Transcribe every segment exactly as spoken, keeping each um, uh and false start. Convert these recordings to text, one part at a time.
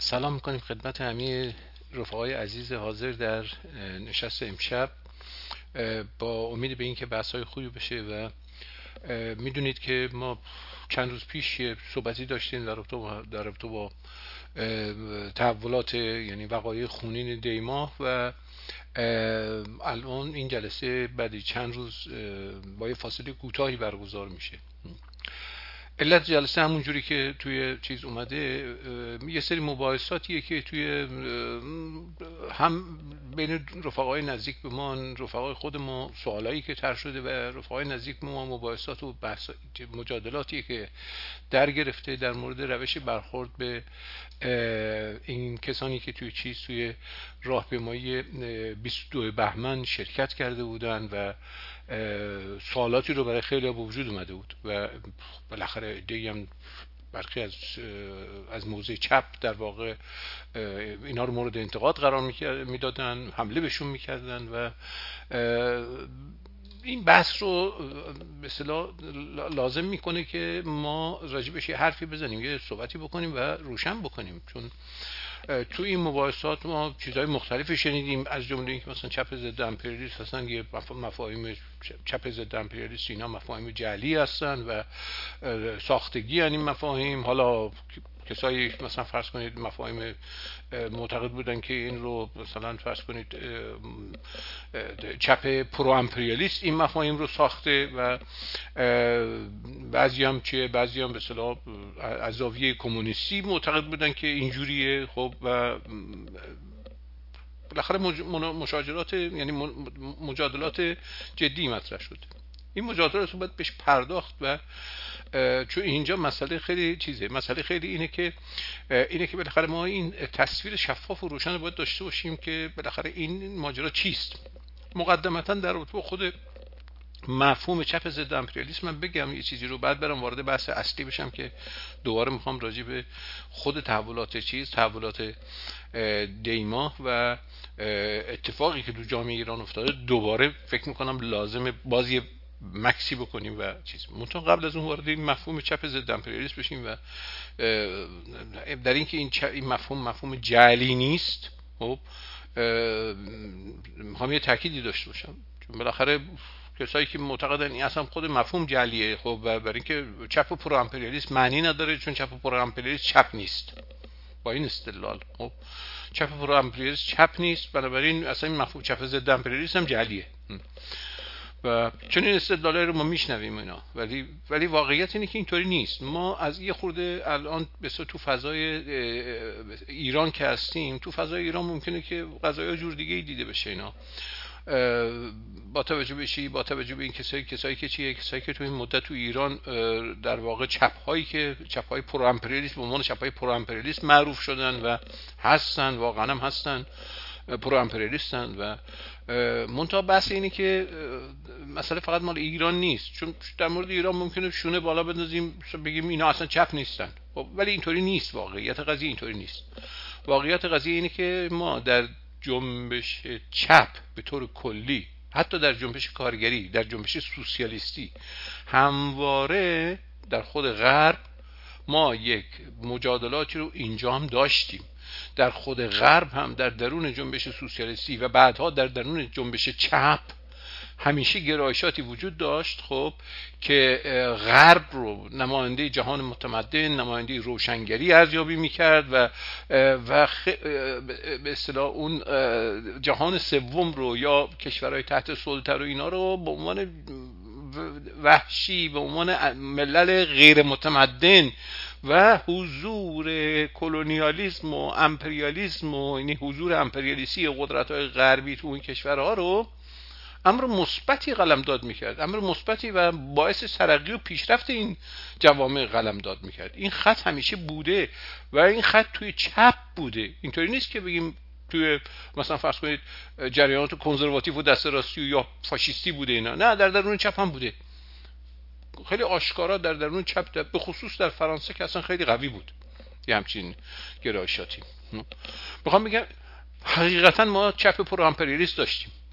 سلام میکنیم خدمت همه رفقای عزیز حاضر در نشست امشب، با امید به اینکه بحث‌های خوبی بشه. و میدونید که ما چند روز پیش یه صحبتی داشتیم در رابطه با در رابطه با تحولات، یعنی وقایع خونین دیما، و الان این جلسه بعد چند روز با یه فاصله کوتاهی برگزار میشه. علت جلسه همون جوری که توی چیز اومده، یه سری مباحثاتیه که توی هم بین رفقای نزدیک به ما، رفقای خود ما، سوالایی که طرح شده و رفقای نزدیک به ما، مباحثات و بحث مجادلاتی که در گرفته در مورد روش برخورد به این کسانی که توی چیز توی راهپیمایی بیست و دو بهمن شرکت کرده بودن و سوالاتی رو برای خیلی به وجود اومده بود و بالاخره عده‌ای هم برخی از از موضع چپ در واقع اینا رو مورد انتقاد قرار میدادن، حمله بهشون میکردن و این بحث رو به اصطلاح لازم میکنه که ما راجبش یه حرفی بزنیم، یه صحبتی بکنیم و روشن بکنیم، چون تو این مباحثات ما چیزهای مختلفی شنیدیم، از جمله اینکه مثلا چپ ضد امپریالیسم هستن، یه مفاهیم چپ ضد امپریالیسم اینا مفاهیم جعلی هستن و ساختگی ان این مفاهیم. حالا کسایی مثلا فرض کنید مفاهیم معتقد بودن که این رو مثلا فرض کنید چپ پرو امپریالیست این مفاهیم رو ساخته و بعضی هم چیه بعضی هم به اصطلاح از زاویه کمونیستی معتقد بودن که اینجوریه. خب و بالاخره مشاجرات، یعنی مجادلات جدی مطرح شد. این مجادلات رو باید بهش پرداخت و چون اینجا مسئله خیلی چیزه، مسئله خیلی اینه که اینه که بالاخره ما این تصویر شفاف و روشن رو باید داشته باشیم که بالاخره این ماجرا چیست. مقدمتا در رابطه با خود مفهوم چپ ضد امپریالیسم من بگم یه چیزی رو، بعد برم وارد بحث اصلی بشم که دوباره میخوام راجع به خود تحولات چیز تحولات دیما و اتفاقی که تو جامعه ایران افتاده دوباره فکر میکنم لازمه بازی مکسی بکنیم و چیز. منتها قبل از اون وارد این مفهوم چپ ضد امپریالیسم بشیم و در اینکه این, این مفهوم مفهوم جعلی نیست. خب میخوام یه تأکیدی داشته باشم، چون بالاخره کسایی که معتقدن این اصلا خود مفهوم جعلیه، خب و برای اینکه چپ و پرو امپریالیسم معنی نداره، چون چپ و پرو امپریالیسم چپ نیست با این استدلال. خب چپ و پرو امپریالیسم چپ نیست، بنابراین اصلا این مفهوم چپ ضد امپریالیسم هم جعلیه. و چون این استدلالای رو ما میشنویم اینا، ولی ولی واقعیت اینه که اینطوری نیست. ما از یه خورده الان بسیار تو فضای ایران که هستیم، تو فضای ایران ممکنه که قضایا جور دیگه ای دیده بشه اینا، با توجه به چی؟ با توجه به این کسایی کسایی که چیه کسایی که تو این مدت تو ایران در واقع چپ هایی که چپ های پرو امپریالیسم به عنوان چپ های پرو امپریالیسم معروف شدن و هستن، واقعا هم هستن پرو امپریالیستن. و منتها بحث اینه که مسئله فقط مال ایران نیست، چون در مورد ایران ممکنه شونه بالا بندازیم بگیم اینا اصلا چپ نیستن، ولی اینطوری نیست. واقعیت قضیه اینطوری نیست. واقعیت قضیه اینه که ما در جنبش چپ به طور کلی، حتی در جنبش کارگری، در جنبش سوسیالیستی، همواره در خود غرب ما یک مجادلاتی رو اینجا هم داشتیم. در خود غرب هم در درون جنبش سوسیالیستی و بعدها در درون جنبش چپ همیشه گرایشاتی وجود داشت، خب که غرب رو نماینده جهان متمدن، نماینده روشنگری ارزیابی میکرد و و به اصطلاح اون جهان سوم رو یا کشورهای تحت سلطه رو اینا رو به عنوان وحشی، به عنوان ملل غیر متمدن و حضور کلونیالیسم و امپریالیسم و یعنی حضور امپریالیستی قدرت‌های غربی تو این کشورها رو امر مثبتی قلمداد میکرد، امر مثبتی و باعث ترقی و پیشرفت این جوامع قلمداد میکرد. این خط همیشه بوده و این خط توی چپ بوده. اینطوری نیست که بگیم توی مثلا فرض کنید جریانات کنزرواتیو و دست راستی یا فاشیستی بوده اینا، نه، در درون چپ هم بوده. خیلی آشکارا در درون چپ در به خصوص در فرانسه که اصلا خیلی قوی بود یه همچین گرایشاتی. میخوام بگم حقیقتا ما چپ پرو امپریالیست داشتیم.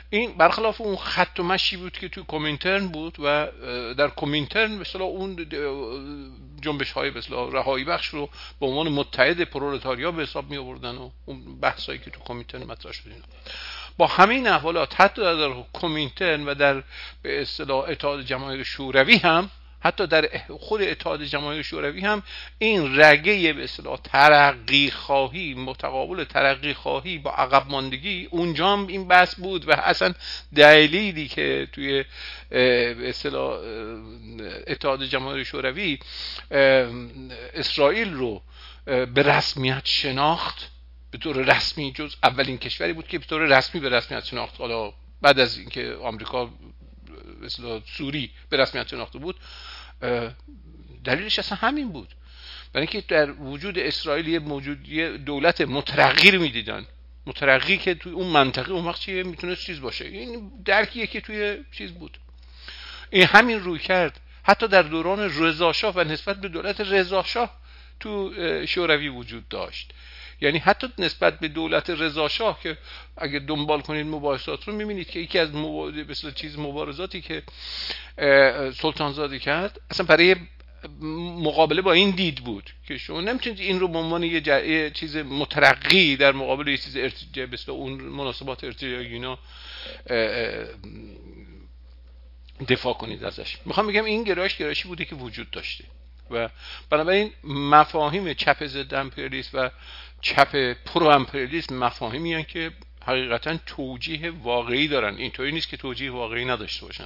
این برخلاف اون خط و مشی بود که تو کومینترن بود و در کومینترن به اصطلاح اون جنبش های به اصطلاح رهایی بخش رو به عنوان متحد پرولتاریا به حساب می آوردن و اون بحثایی که تو کومینترن مطرح شد. اینا با همین احوالات حتی در کومینترن و در به اصطلاح اتحاد جماهیر شوروی هم، حتی در خود اتحاد جماهیر شوروی هم این رگه به اصطلاح ترقی خواهی متقابل ترقی خواهی با عقب ماندگی اونجا هم این بحث بود و اصلا دلیلی که توی به اصطلاح اتحاد جماهیر شوروی اسرائیل رو به رسمیت شناخت به طور رسمی، جز اولین کشوری بود که به طور رسمی به رسمیت شناخت، حالا بعد از اینکه آمریکا مثلا سوری به رسمیت شناخته بود، دلیلش اصلا همین بود. برای اینکه در وجود اسرائیل یه موجود یه دولت مترقی رو میدیدن، مترقی که توی اون منطقه اون وقت چیه میتونه چیز باشه. این درکیه که توی چیز بود. این همین روی کرد حتی در دوران رضا شاه و نسبت به دولت رضا شاه تو شوروی وجود داشت. یعنی حتی نسبت به دولت رضا شاه که اگه دنبال کنید مباحثات رو میبینید که یکی از مثلا چیز مبارزاتی که سلطانزاده کرد اصلا برای مقابله با این دید بود که شما نمیتونید این رو به عنوان یه, جا... یه چیز مترقی در مقابل یه چیز ارتجاع مثل اون مناسبات ارتجاعی اینا دفاع کنید ازش. میخوام بگم این گرایش گرایشی بوده که وجود داشته و بنابراین مفاهیم چپ ضد امپریالیسم و چپ پرو امپریالیسم مفاهیمی هستند که حقیقتا توجیه واقعی دارن. اینطوری نیست که توجیه واقعی نداشته باشن.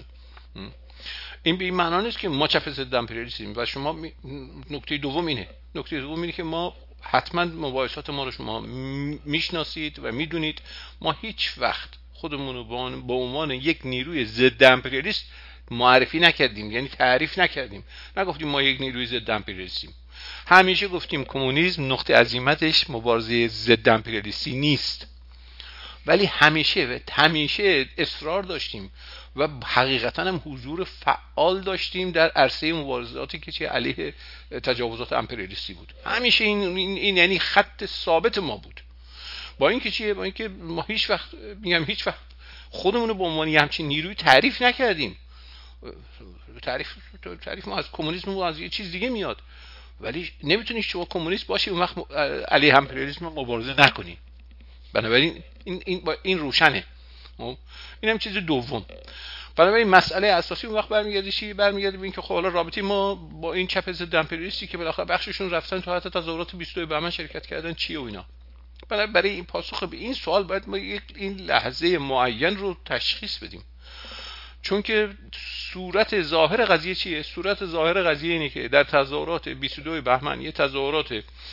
این به این معنا نیست که ما چپ ضد امپریالیسم و شما می... نکته دوم اینه نکته دوم اینه که ما حتما مباحثات ما رو شما میشناسید و میدونید ما هیچ وقت خودمون رو به عنوان یک نیروی ضد امپریالیست معرفی نکردیم، یعنی تعریف نکردیم. نگفتیم ما یک نیروی ضد امپریالیستیم. همیشه گفتیم کمونیسم نقطه عزیمتش مبارزه ضد امپریالیستی نیست، ولی همیشه و همیشه اصرار داشتیم و حقیقتا هم حضور فعال داشتیم در عرصه مبارزاتی که چه علیه تجاوزات امپریالیستی بود. همیشه این, این, این یعنی خط ثابت ما بود. با اینکه چیه؟ با اینکه ما هیچ وقت میگم هیچ وقت خودمون رو به عنوان یه همچین نیروی تعریف نکردیم. تعریف تعریف ما از کمونیسم و از یه چیز دیگه میاد، ولی نمیتونی شما کمونیست باشی اون وقت علیه امپریالیسم مبارزه نکنی. بنابراین این این این روشنه. اینم چیز دوم. بنابراین مسئله اساسی اون وقت برمیگرده چی؟ برمیگرده به اینکه خب حالا رابطه ما با این چپ ضد امپریالیستی که بالاخره بخششون رفتن تو حتی تظاهرات بیست و دو بهمن شرکت کردن چیه و اینا. برای این پاسخ به این سوال باید ما یک این لحظه معین رو تشخیص بدیم. چون که صورت ظاهر قضیه چیه؟ صورت ظاهر قضیه اینه که در تظاهرات بیست و دو بهمن یه تظاهرات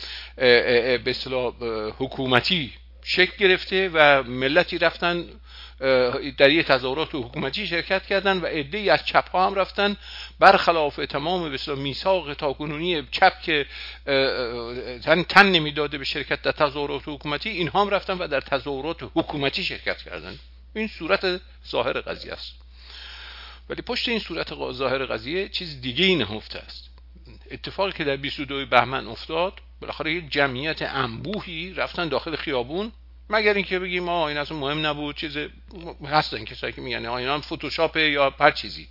به اصطلاح حکومتی شکل گرفته و ملتی رفتن در یه تظاهرات حکومتی شرکت کردن و عده‌ای از چپ ها هم رفتن برخلاف تمام به اصطلاح میثاق تاکنونی چپ که تن, تن نمیداده به شرکت در تظاهرات حکومتی، اینها هم رفتن و در تظاهرات حکومتی شرکت کردن. این صورت ظاهر قضیه است. ولی پشت این صورت ظاهر قضیه چیز دیگه ای نهفته است. اتفاقی که در بیست و دو بهمن افتاد، بالاخره یک جمعیت انبوهی رفتن داخل خیابون، مگر اینکه بگیم آ این اصلا مهم نبود، چیز هستن کسایی که میگن آ اینا هم فتوشاپ یا هر چیزی.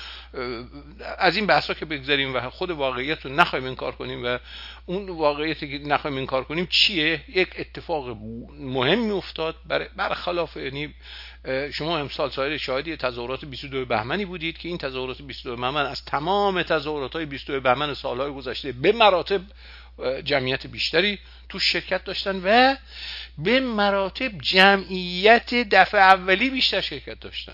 از این بحثا که بگذاریم و خود واقعیت رو نخوایم انکار کنیم و اون واقعیتی که نخوایم انکار کنیم چیه؟ یک اتفاق مهمی افتاد برخلاف، یعنی شما امسال سایر شاهدی تظاهرات بیست و دو بهمنی بودید که این تظاهرات بیست و دو بهمن از تمام تظاهرات‌های بیست و دو بهمن سال‌های گذشته به مراتب جمعیت بیشتری تو شرکت داشتن و به مراتب جمعیت دفعه اولی بیشتر شرکت داشتن.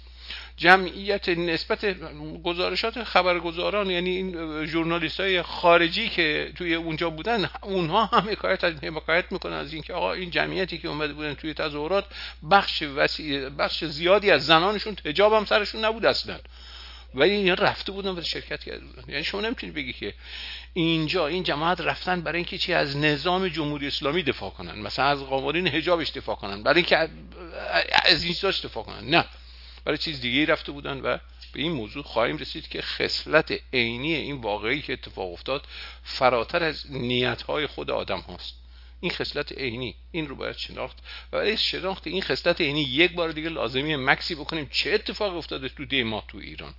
جمعیت نسبت گزارشات خبرگزاران، یعنی این ژورنالیست‌های خارجی که توی اونجا بودن، اونها هم حکایت از حکایت میکنن از اینکه آقا این جمعیتی که اومده بودن توی تظاهرات بخش وسیع بخش زیادی از زنانشون حجاب هم سرشون نبود اصلا، ولی اینا رفته بودن و شرکت کرده بودن. یعنی شما نمیتونید بگی که اینجا این جماعت رفتن برای اینکه چی از نظام جمهوری اسلامی دفاع کنن، مثلا از قوانین حجابش دفاع کنن، برای اینکه از این چیزاش دفاع کنن، نه، برای چیز دیگه‌ای رفته بودن. و به این موضوع خواهیم رسید که خصلت عینی این واقعی که اتفاق افتاد فراتر از نیت‌های خود آدم هاست. این خصلت عینی، این رو باید شناخت و برای شناخت این خصلت عینی یک بار دیگه لازمیه مکسی بکنیم چه اتفاق افتاده تو دیما تو ایران.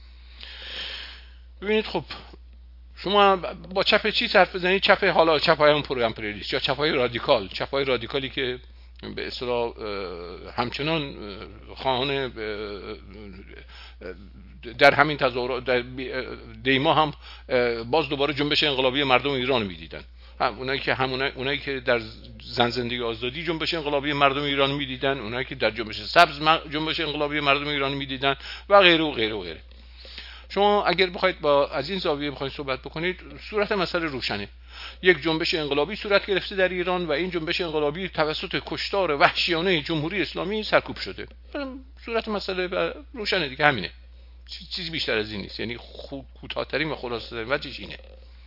ببینید خب شما با چپ چی حرف بزنید؟ چپ حالا چپای اون پرو امپریالیست یا چپای رادیکال، چپای رادیکالی که به اصطلاح همچنان خواهان در همین تظاهرات در دیما هم باز دوباره جنبش انقلابی مردم ایران میدیدن، هم اونایی که همونایی اونایی که در زن زندگی آزادی جنبش انقلابی مردم ایران میدیدن، اونایی که در جنبش سبز جنبش انقلابی مردم ایران میدیدن و غیره و غیره و غیره. شما اگر بخواید با از این زاویه بخواید صحبت بکنید، صورت مسئله روشنه. یک جنبش انقلابی صورت گرفته در ایران و این جنبش انقلابی توسط کشتار وحشیانه جمهوری اسلامی سرکوب شده. صورت مسئله روشنه دیگه، همینه، چیزی بیشتر از این نیست. یعنی کوتاه‌ترین و خلاصه‌ترین وجهش اینه.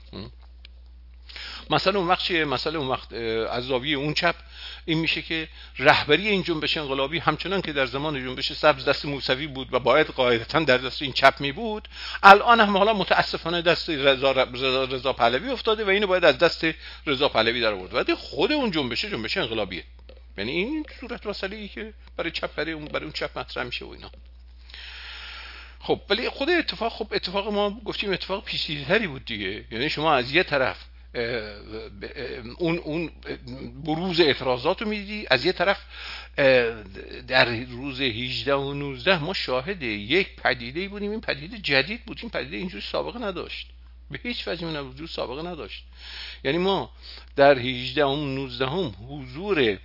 مثلا اون وقت چیه؟ مثلا اون وقت از زاویه اون چپ این میشه که رهبری این جنبش انقلابی همچنان که در زمان جنبش سبز دست موسوی بود و باید قاعدتاً در دست این چپ می بود، الان هم حالا متاسفانه دست رضا رضا پهلوی افتاده و اینو باید از دست رضا پهلوی در آورد. ولی خود اون جنبش جنبش انقلابیه. یعنی این صورت مسئله‌ای که برای چپ برای اون برای اون چپ مطرح میشه و اینا. خب ولی خود اتفاق خب اتفاق ما گفتیم اتفاق پیچیده‌تری بود دیگه. یعنی شما از یه طرف اون اون بروز اعتراضات رو میدیدی، از یه طرف در روز هجده و نوزده ما شاهد یک پدیده‌ای بودیم. این پدیده جدید بود، این پدیده اینجوری سابقه نداشت، به هیچ وجه من وجود سابقه نداشت. یعنی ما در هجده و نوزده هم حضور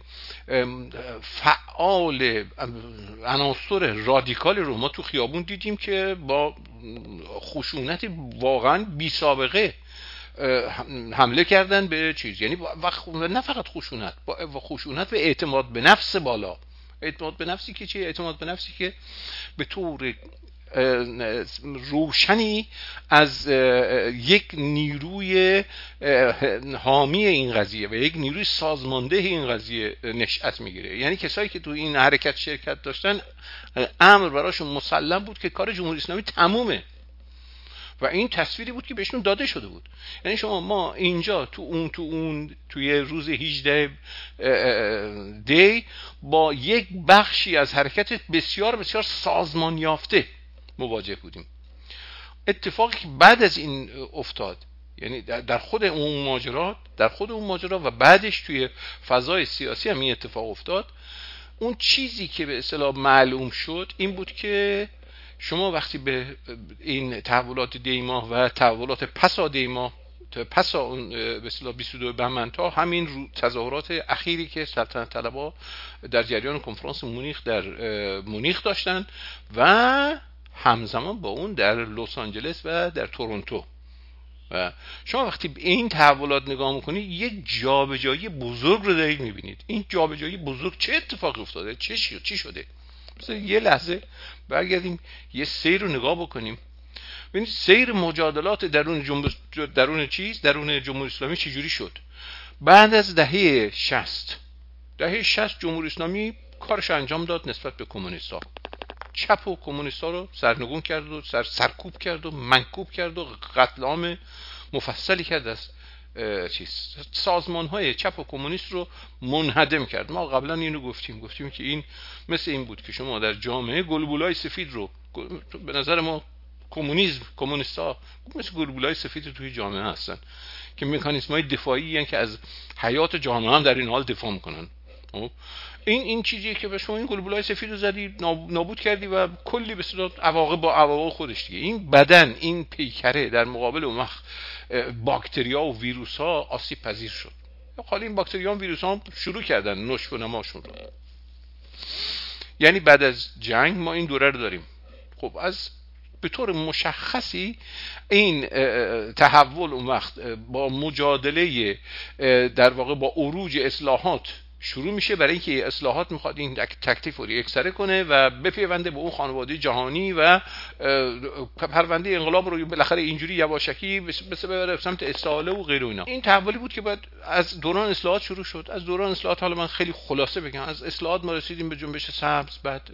فعال عناصر رادیکال رو ما تو خیابون دیدیم که با خشونت واقعا بی سابقه حمله کردن به چیز. یعنی و نه فقط خشونت، با خشونت و اعتماد به نفس بالا. اعتماد به نفسی که چیه؟ اعتماد به نفسی که به طور روشنی از یک نیروی حامی این قضیه و یک نیروی سازمانده این قضیه نشأت میگیره. یعنی کسایی که تو این حرکت شرکت داشتن امر براشون مسلم بود که کار جمهوری اسلامی تمومه و این تصویری بود که بهشون داده شده بود. یعنی شما ما اینجا تو اون تو اون توی روز هجده دی با یک بخشی از حرکت بسیار بسیار سازمان یافته مواجه بودیم. اتفاقی که بعد از این افتاد، یعنی در خود اون ماجرا در خود اون ماجرا و بعدش توی فضای سیاسی هم این اتفاق افتاد، اون چیزی که به اصطلاح معلوم شد این بود که شما وقتی به این تحولات دیما و تحولات پسا دیما پسا اون به اصطلاح بیست و دو بهمن تا همین تظاهرات اخیری که سلطنت طلبها در جریان کنفرانس مونیخ در مونیخ داشتن و همزمان با اون در لس آنجلس و در تورنتو، و شما وقتی به این تحولات نگاه میکنید یک جابجایی بزرگ رو دارید میبینید. این جابجایی بزرگ چه اتفاقی افتاده؟ چه چی شده؟ مثلا یه لحظه برگردیم یه سیر رو نگاه بکنیم، ببینید سیر مجادلات درون جنبش درون چیز درون جمهوری اسلامی چجوری شد. بعد از دهه شصت دهه شصت جمهوری اسلامی کارش انجام داد نسبت به کمونیست‌ها. چپ و کمونیست‌ها رو سرنگون کرد و سر سرکوب کرد و منکوب کرد و قتل عام مفصلی کرد از چیز سازمان‌های چپ و کمونیست رو منهدم کرد. ما قبلا اینو گفتیم گفتیم که این مثل این بود که شما در جامعه گلبولای سفید رو، به نظر ما کمونیسم کمونیست‌ها مثل گلبولای سفید توی جامعه هستن که مکانیزم‌های دفاعی هستن که از حیات جامعه هم در این حال دفاع میکنن. این این چیزیه که به شما این گلبولای سفید رو زدی، نابود کردی و کلی به صورت عواقب با عواقب خودش دیگه. این بدن، این پیکره در مقابل اون وقت باکتریا و ویروس ها آسیب پذیر شد. حالا این باکتریا و ویروس ها شروع کردن نشو و نماشون رو. یعنی بعد از جنگ ما این دوره رو داریم. خب از به طور مشخصی این تحول اون وقت با مجادله در واقع با عروج اصلاحات شروع میشه برای اینکه اصلاحات میخواد این تکلیف رو یکسره کنه و بپیونده به اون خانواده جهانی و پرونده انقلاب رو بالاخره اینجوری یواشکی مثل ببره سمت استعاله و غیره اینا. این تحولی بود که بعد از دوران اصلاحات شروع شد. از دوران اصلاحات حالا من خیلی خلاصه بگم، از اصلاحات ما رسیدیم به جنبش سبز، بعد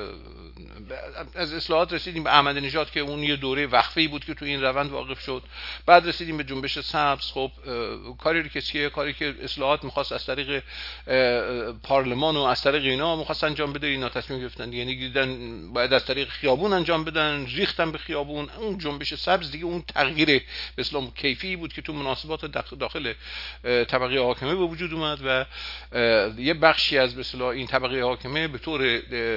از اصلاحات رسیدیم به احمدی نژاد که اون یه دوره وقفه‌ای بود که تو این روند واقف شد، بعد رسیدیم به جنبش سبز. خب کاری که کسیه کاری که اصلاحات می‌خواست از طریق پارلمان و از طریق اینا می‌خواستن انجام بده، اینا تصمیم گرفتن یعنی دیدن باید از طریق خیابون انجام بدن، ریختن به خیابون. اون جنبش سبز دیگه اون تغییر به اسلام کیفی بود که تو مناسبات داخل طبقه حاکمه به وجود اومد و یه بخشی از به اصطلاح این طبقه حاکمه به طور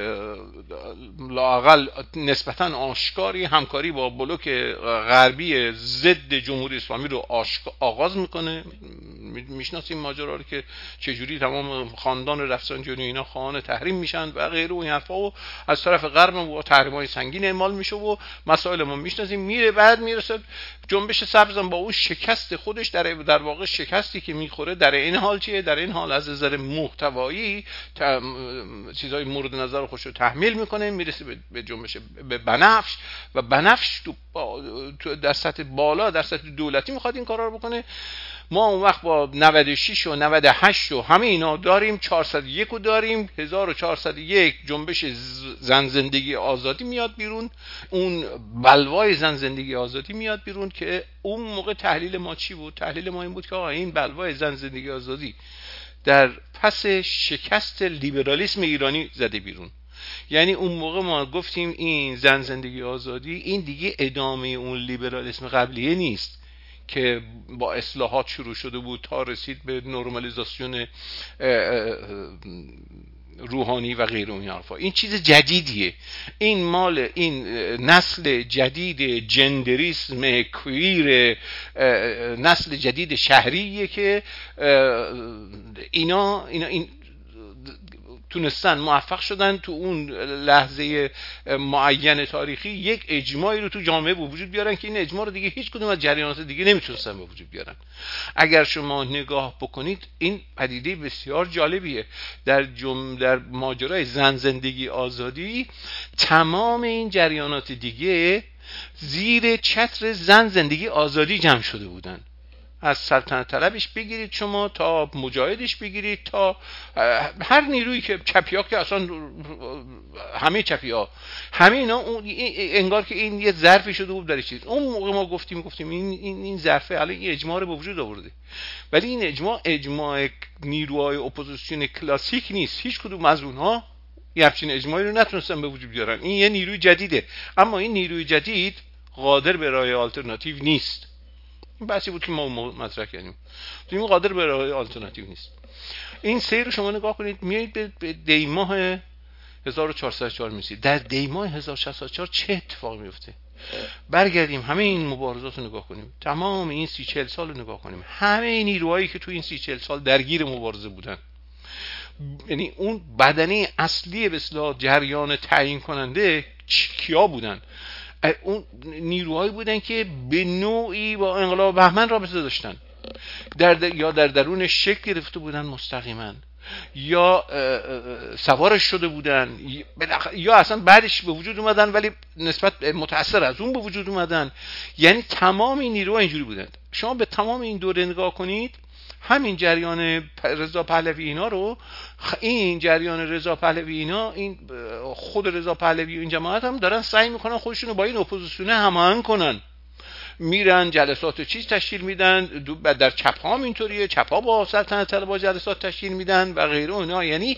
لااقل نسبتاً آشکاری همکاری با بلوک غربی ضد جمهوری اسلامی رو آغاز میکنه. میشناسیم ماجرا رو که چجوری تمام خاندان رفسنجانی اینا خواهان تحریم میشن و غیره و این حرفا و از طرف غرب و تحریم‌های سنگین اعمال میشه و مسائل ما میشناسیم. میره بعد میرسه جنبش سبز با اون شکست خودش در در واقع شکستی که میخوره در این حال چیه؟ در این حال از نظر محتوایی چیزای مورد نظر خودش رو تحمیل میکنه، میرسه به جنبش به بنفش و بنفش تو در سطح بالا در سطح دولتی میخواد این کارا رو بکنه. ما اون وقت با نود و شش و نود و هشت و همه اینا داریم، چهارصد و یک رو داریم، هزار و چهارصد و یک جنبش زن زندگی آزادی میاد بیرون، اون بلوای زن زندگی آزادی میاد بیرون که اون موقع تحلیل ما چی بود؟ تحلیل ما این بود که آقا این بلوای زن زندگی آزادی در پس شکست لیبرالیسم ایرانی زده بیرون. یعنی اون موقع ما گفتیم این زن زندگی آزادی این دیگه ادامه اون لیبرالیسم قبلیه نیست که با اصلاحات شروع شده بود تا رسید به نرمالیزاسیون روحانی و غیره این حرفا. این چیز جدیدیه، این مال این نسل جدید جندریسم کویر، نسل جدید شهریه که اینا اینا این تونستن موفق شدن تو اون لحظه معین تاریخی یک اجماعی رو تو جامعه به وجود بیارن که این اجماع رو دیگه هیچ کدوم از جریانات دیگه نمیتونستن به وجود بیارن. اگر شما نگاه بکنید این پدیده بسیار جالبیه در جم در ماجرای زن زندگی آزادی. تمام این جریانات دیگه زیر چتر زن زندگی آزادی جمع شده بودن، از سلطنت طلبش بگیرید شما تا مجاهدش بگیرید تا هر نیرویی که چپی‌ها که اصلا همه چپی‌ها همه اینا اون انگار که این یه ظرفی شده بود در چیز. اون موقع ما گفتیم گفتیم این این این ظرفه الان این اجماع رو به وجود آورده، ولی این اجماع اجماع نیروهای اپوزیسیون کلاسیک نیست. هیچ کدوم از اونها یه همچین اجماعی رو نتونستن به وجود بیارن. این یه نیروی جدیده، اما این نیروی جدید قادر به راه آلترناتیو نیست. این بحثی بود که ما مطرح کردیم. تو این قادر به راه آلترناتیو نیست. این سیر رو شما نگاه کنید، میایید به دی ماه هزار و چهارصد و چهار میرسید. در دی ماه هزار و شصت و چهار چه اتفاقی میفته؟ برگردیم همه این مبارزات رو نگاه کنیم، تمام این سی چهل سال رو نگاه کنیم، همه این نیروهایی که تو این سی چهل سال درگیر مبارزه بودن، یعنی اون بدنه اصلی به اصطلاح جریان تعیین کننده کیا بودن؟ اون نیروهایی بودن که به نوعی با انقلاب بهمن رابطه داشتن، در در یا در درون شکل گرفته بودن مستقیما، یا سوارش شده بودن، یا اصلا بعدش به وجود اومدن ولی نسبت متأثر از اون به وجود اومدن. یعنی تمام این نیروها اینجوری بودن. شما به تمام این دوره نگاه کنید، همین جریان رضا پهلوی اینا رو، این جریان رضا پهلوی اینا، این خود رضا پهلوی و این جماعت هم دارن سعی میکنن خودشون رو با این اپوزیسیون هماهنگ کنن، میرن جلسات چیز تشکیل میدن. در چپ ها هم اینطوریه، چپ ها با سلطنت طلبها جلسات تشکیل میدن و غیره اینا. یعنی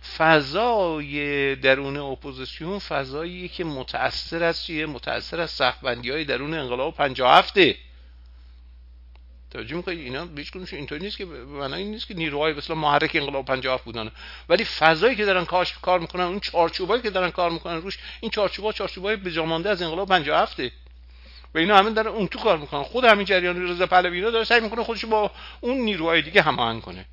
فضای درون اپوزیسیون فضایی که متأثر از چیه؟ متأثر از سخت‌بندی‌های درون انقلاب پنجاه و هفت. توجه میکنید اینا هیچ کدومش اینطوری نیست که معنی این نیست که نیروهای مثلا محرک انقلاب پنجاه و هفت بودن، ولی فضایی که دارن کاش کار میکنن، اون چارچوبایی که دارن کار میکنن روش، این چارچوبا چارچوبای بجامانده از انقلاب پنجاه و هفت و اینا همین دارن اون تو کار میکنن. خود همین جریان رضا پهلوی اینا داره سعی میکنه خودش با اون نیروهای دیگه هماهنگ کنه.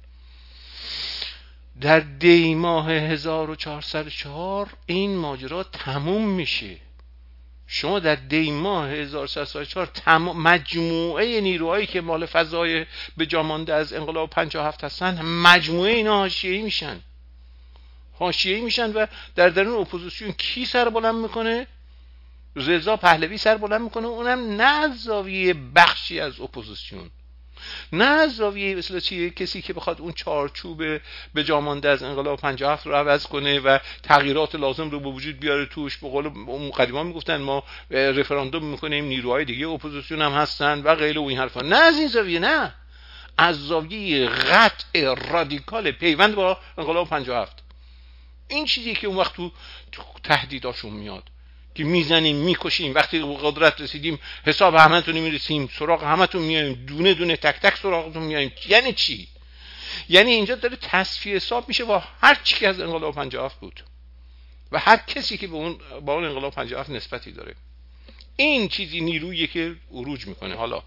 در دی ماه هزار و چهارصد و چهار این ماجرا تموم میشه. شما در دی ماه هزار و سیصد و چهار تمام مجموعه نیروهایی که مال فضای به جا مانده از انقلاب پنجاه و هفت هستن، مجموعه اینا حاشیه‌ای میشن حاشیه‌ای میشن و در درون اپوزیسیون کی سر بلند میکنه؟ رضا پهلوی سر بلند میکنه، اونم نه از زاویه بخشی از اپوزیسیون، نه از زاویه مثلا چیه کسی که بخواد اون چارچوب به جا مانده از انقلاب پنجاه و هفت رو عوض کنه و تغییرات لازم رو به وجود بیاره توش. به قول مقدمان میگفتن ما رفراندوم میکنیم، نیروهای دیگه اپوزیسیون هم هستن و غیره و این حرفا. نه از این زاویه، نه از زاویه قطع رادیکال پیوند با انقلاب پنجاه و هفت. این چیزی که اون وقت تو تهدیداشون میاد که میزنیم میکشیم، وقتی به قدرت رسیدیم حساب همتون میرسیم، سراغ همتون میایم، دونه دونه تک تک سراغتون میایم. یعنی چی؟ یعنی اینجا داره تصفیه حساب میشه با هر چی که از انقلاب پنجاه و هفت بود و هر کسی که به اون با اون انقلاب پنجاه و هفت نسبتی داره. این چیزی نیرویی که عروج میکنه. حالا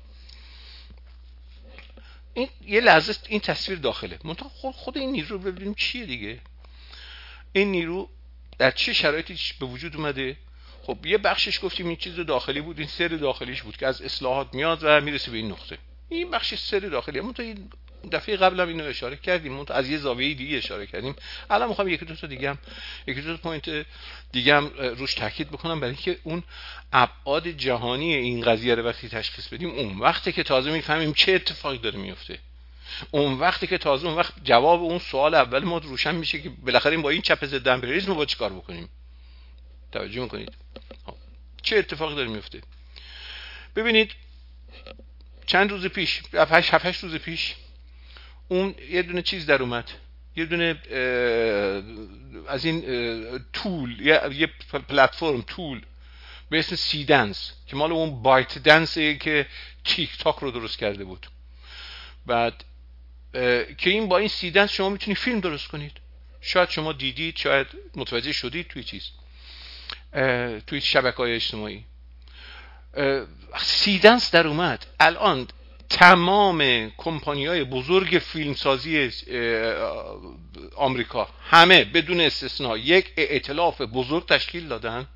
این یه لحظه این تصویر داخله، منتها خود این نیرو رو ببینیم چیه دیگه. این نیرو در چه شرایطی به وجود اومده؟ خب یه بخشش گفتیم این چیز داخلی بود، این سر داخلیش بود که از اصلاحات میاد و میرسه به این نقطه. این بخشش سر داخلی. اما تا این دفعه قبل هم اینو اشاره کردیم، اون از یه زاویه دیگه اشاره کردیم. الان میخوام یکی دو تا دیگه هم یکی دو تا پوینت دیگه هم روش تاکید بکنم، برای اینکه اون ابعاد جهانی این قضیه رو وقتی تشخیص بدیم، اون وقتی که تازه میفهمیم چه اتفاقی داره میفته. اون وقتی که تازه اون وقت جواب اون سوال اول ما روشن میشه که بالاخره این با این چپ ضد امپریالیسم با چیکار بکنیم. توجه میکنید چه اتفاقی داره میفته؟ ببینید چند روز پیش، هفت هشت روز پیش، اون یه دونه چیز در اومد، یه دونه از این تول، یه پلتفرم تول به اسم سی دنس که مال اون بایت دنسه که تیک تاک رو درست کرده بود. بعد که این با این سی دنس شما میتونید فیلم درست کنید. شاید شما دیدید، شاید متوجه شدید توی چیز توی شبکه‌های اجتماعی سی دنس در اومد. الان تمام کمپانی‌های بزرگ فیلمسازی آمریکا همه بدون استثنا یک ائتلاف بزرگ تشکیل دادن.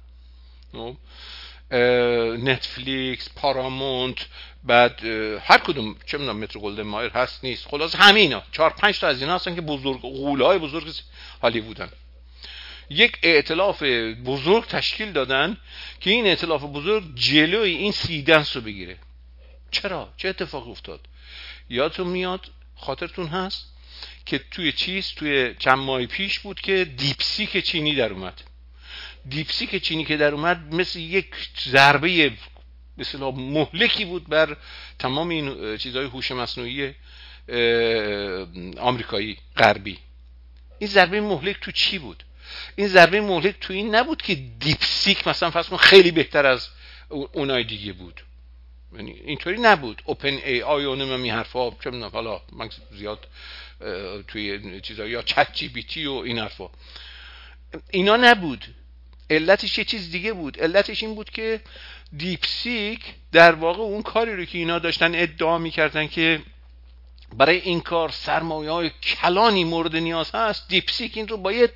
نتفلیکس، پارامونت، بعد هر کدوم چه میدونم مترو گلدن مایر هست نیست، خلاص همه اینا چهار پنج تا از اینا هستن که بزرگ غول‌های بزرگ هالیوودن. یک ائتلاف بزرگ تشکیل دادن که این ائتلاف بزرگ جلوی این سی دنس رو بگیره. چرا؟ چه اتفاقی افتاد؟ یادتون میاد، خاطرتون هست که توی چیز توی چند ماه پیش بود که دیپسیک چینی در اومد. دیپسیک چینی که در اومد مثل یک ضربه مثلا مهلکی بود بر تمام این چیزهای هوش مصنوعی آمریکایی غربی. این ضربه مهلک تو چی بود؟ این ضربه مهلک تو این نبود که دیپسیک مثلا فرض کن خیلی بهتر از اونای دیگه بود، یعنی اینطوری نبود. اوپن ای آی و نمیدونم این حرفا، چه میدونم حالا من زیاد توی چیزا یا چت جی پی تی و این حرفا اینا نبود. علتش یه چیز دیگه بود. علتش این بود که دیپسیک در واقع اون کاری رو که اینا داشتن ادعا میکردن که برای این کار سرمایه‌های کلانی مورد نیاز هست، دیپسیک این رو با یه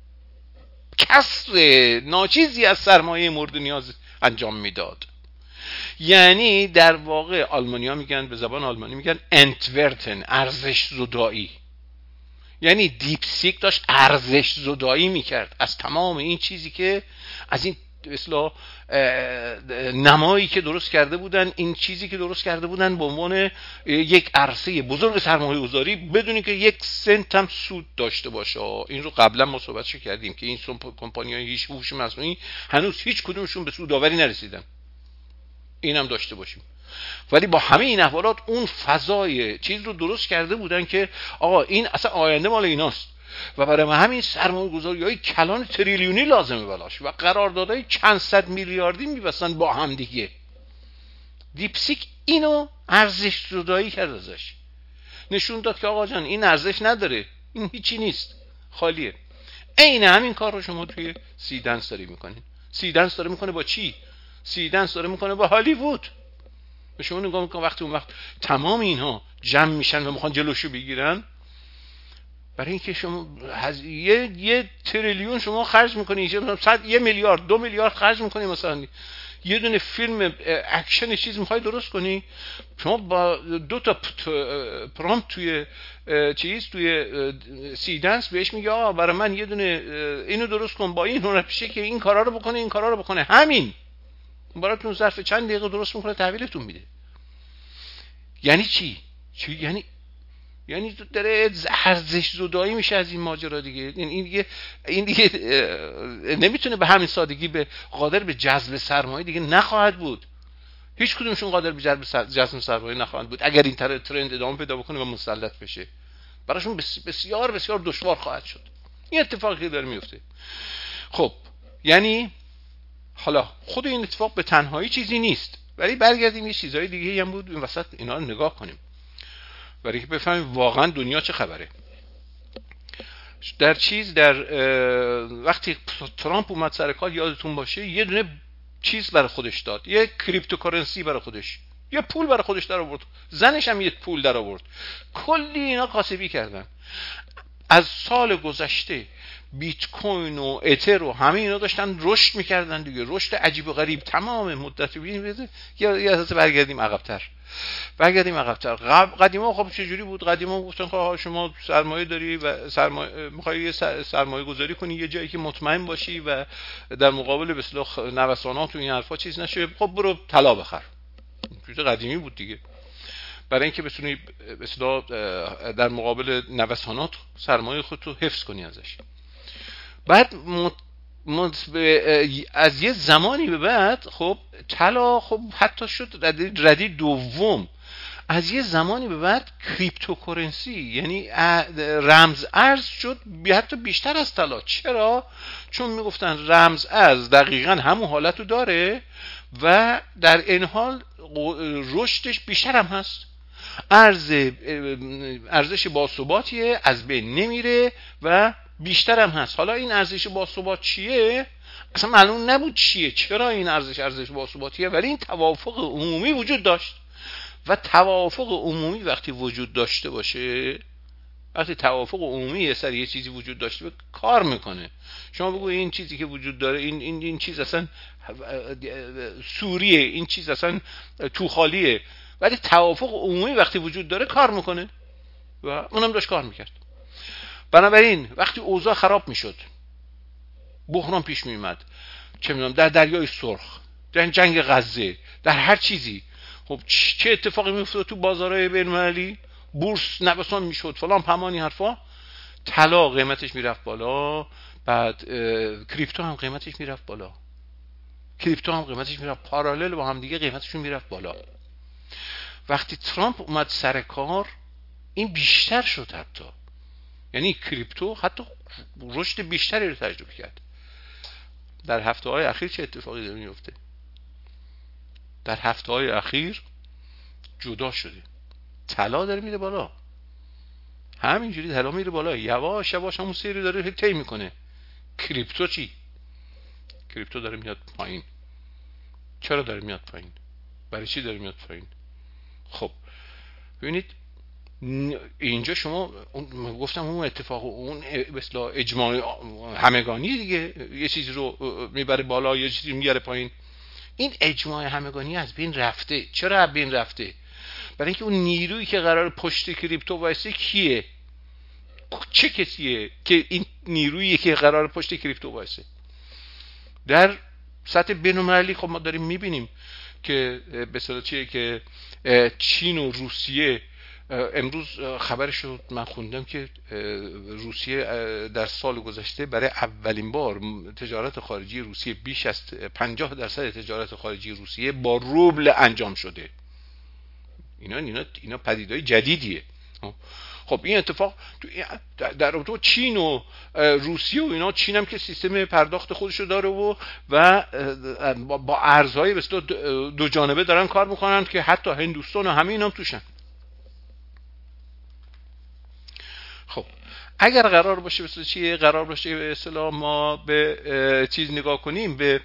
کسر ناچیزی از سرمایه مورد نیاز انجام میداد. یعنی در واقع آلمانی‌ها میگن، به زبان آلمانی میگن انتورتن، ارزش زدایی. یعنی دیپسیک داشت ارزش زدایی میکرد از تمام این چیزی که از این اصلا نمایی که درست کرده بودن، این چیزی که درست کرده بودن به عنوان یک عرصه بزرگ سرمایه گذاری بدونی که یک سنت هم سود داشته باشه. این رو قبلا ما صحبتش کردیم که این کمپانی‌های هیچ هوش مصنوعی هنوز هیچ کدومشون به سودآوری نرسیدن. این هم داشته باشیم. ولی با همه این احوالات اون فضای چیز رو درست کرده بودن که آقا این اصلا آینده مال ایناست و برای همین سرمایه‌گذاری‌های کلان تریلیونی لازمه بلاش و قراردادهای چند صد میلیاردی می‌بستن با هم دیگه. دیپسیک اینو ارزش زدایی کرد، ازش نشون داد که آقا جان این ارزش نداره، این هیچی نیست، خالیه. عین همین کار رو شما توی سی دنس داری می‌کنین. سی دنس داره می‌کنه با چی؟ سی دنس داره می‌کنه با هالیوود. به شما نگاه می‌کنم وقتی اون وقت تمام اینها جمع میشن و میخوان جلوشو بگیرن، برای اینکه شما هز... یه یه تریلیون شما خرج میکنی، مثلا صد یه میلیارد دو میلیارد خرج میکنی مثلا یه دونه فیلم اکشن چیز میخوای درست کنی، شما با دو تا پرامپت توی چیز توی سیدنس بهش میگه آقا برای من یه دونه اینو درست کن با این هنرپیشه که این کارا رو بکنه این کارا رو بکنه، همین براتون ظرف چند دقیقه درست میکنه تحویلتون میده. یعنی چی؟ چی یعنی یعنی تو داره ارزش زدایی میشه از این ماجرا دیگه. این دیگه این دیگه نمیتونه به همین سادگی به قادر به جذب سرمایه دیگه نخواهد بود. هیچ کدومشون قادر به جذب سرمایه نخواهند بود اگر این ترند ادامه پیدا بکنه و مسلط بشه. براشون بسیار بسیار دشوار خواهد شد. این اتفاقی که داره میفته. خب یعنی حالا خود این اتفاق به تنهایی چیزی نیست، ولی برگردیم یه چیزای دیگه هم بود این وسط اینا رو نگاه کنیم برای که بفهمیم واقعا دنیا چه خبره. در چیز در وقتی ترامپ اومد سر کار یادتون باشه یه دونه چیز برای خودش داد، یه کریپتوکارنسی برای خودش، یه پول برای خودش در آورد، زنش هم یه پول در آورد، کلی اینا کاسبی کردن. از سال گذشته بیت کوین و اتر و همه اینا داشتن رشد میکردن دیگه، رشد عجیب و غریب تمام مدت. ببینید یا یا برگردیم عقب‌تر برگردیم عقب‌تر قدیما خب چه جوری بود؟ قدیما گفتن خب شما سرمایه داری و سرمایه می‌خوای یه سرمایه گذاری کنی یه جایی که مطمئن باشی و در مقابل به اصطلاح نوسانات و این حرفا چیز نشه، خب برو طلا بخر. چیز قدیمی بود دیگه، برای اینکه بتونی به اصطلاح در مقابل نوسانات سرمایه خودتو حفظ کنی ازش. بعد مت... مت... از یه زمانی به بعد خب طلا خب حتی شد ردی, ردی دوم. از یه زمانی به بعد کریپتوکارنسی یعنی رمز ارز شد حتی بیشتر از طلا. چرا؟ چون میگفتن رمز ارز دقیقاً همون حالتو داره و در این حال رشدش بیشتر هم هست، ارز ارزش باثباتیه، از بین نمیره و بیشتر هم هست. حالا این ارزش باثبات چیه؟ اصلا معلوم نبود چیه، چرا این ارزش ارزش باثباتیه، ولی این توافق عمومی وجود داشت. و توافق عمومی وقتی وجود داشته باشه، وقتی توافق عمومی یه سر یه چیزی وجود داشته باشه کار میکنه. شما بگو این چیزی که وجود داره این این این چیز اصلا سوریه، این چیز اصلا تو خالیه، ولی توافق عمومی وقتی وجود داره کار میکنه و اونم داشت کار میکرد. بنابراین وقتی اوضاع خراب میشد، بحران پیش میومد، چه میدونم در دریای سرخ، در جنگ غزه، در هر چیزی، خب چه اتفاقی میافتاد تو بازارهای بین‌المللی؟ بورس نوسان میشد، فلان پمانی حرفا، طلا قیمتش میرفت بالا، بعد کریپتو هم قیمتش میرفت بالا، کریپتو هم قیمتش میرفت پارالل با هم دیگه قیمتشون میرفت بالا. وقتی ترامپ اومد سر کار این بیشتر شد، حتی یعنی کریپتو حتی رشد بیشتری رو تجربه کرد. در هفته های اخیر چه اتفاقی داره میفته؟ در هفته های اخیر جدا شده، طلا داره میره بالا، همینجوری طلا میره بالا، یواش یواش همون سری داره طی میکنه. کریپتو چی؟ کریپتو داره میاد پایین. چرا داره میاد پایین؟ برای چی داره میاد پایین؟ خب ببینید اینجا شما اون گفتم اون اتفاق اون به اصطلاح اجماع همگانی دیگه، یه چیزی رو میبره بالا یه چیزی میاره پایین. این اجماع همگانی از بین رفته. چرا از بین رفته؟ برای اینکه اون نیرویی که قرار پشت کریپتو وایسه کیه؟ چه کسیه که این نیرویی که قرار پشت کریپتو وایسه؟ در سطح بین‌المللی خب ما داریم میبینیم که به اصطلاح چیه که چین و روسیه، امروز خبرش رو من خوندم که روسیه در سال گذشته برای اولین بار تجارت خارجی روسیه بیش از پنجاه درصد تجارت خارجی روسیه با روبل انجام شده. اینا اینا اینا پدیدهای جدیدیه. خب این اتفاق در رابطه چین و روسیه و اینا، چین هم که سیستم پرداخت خودشو داره و و با ارزهای به اصطلاح دو جانبه دارن کار میکنن که حتی هندوستان و همه اینا هم توشن. خب اگر قرار باشه به اصطلاح چیه قرار باشه به اصطلاح ما به چیز نگاه کنیم، به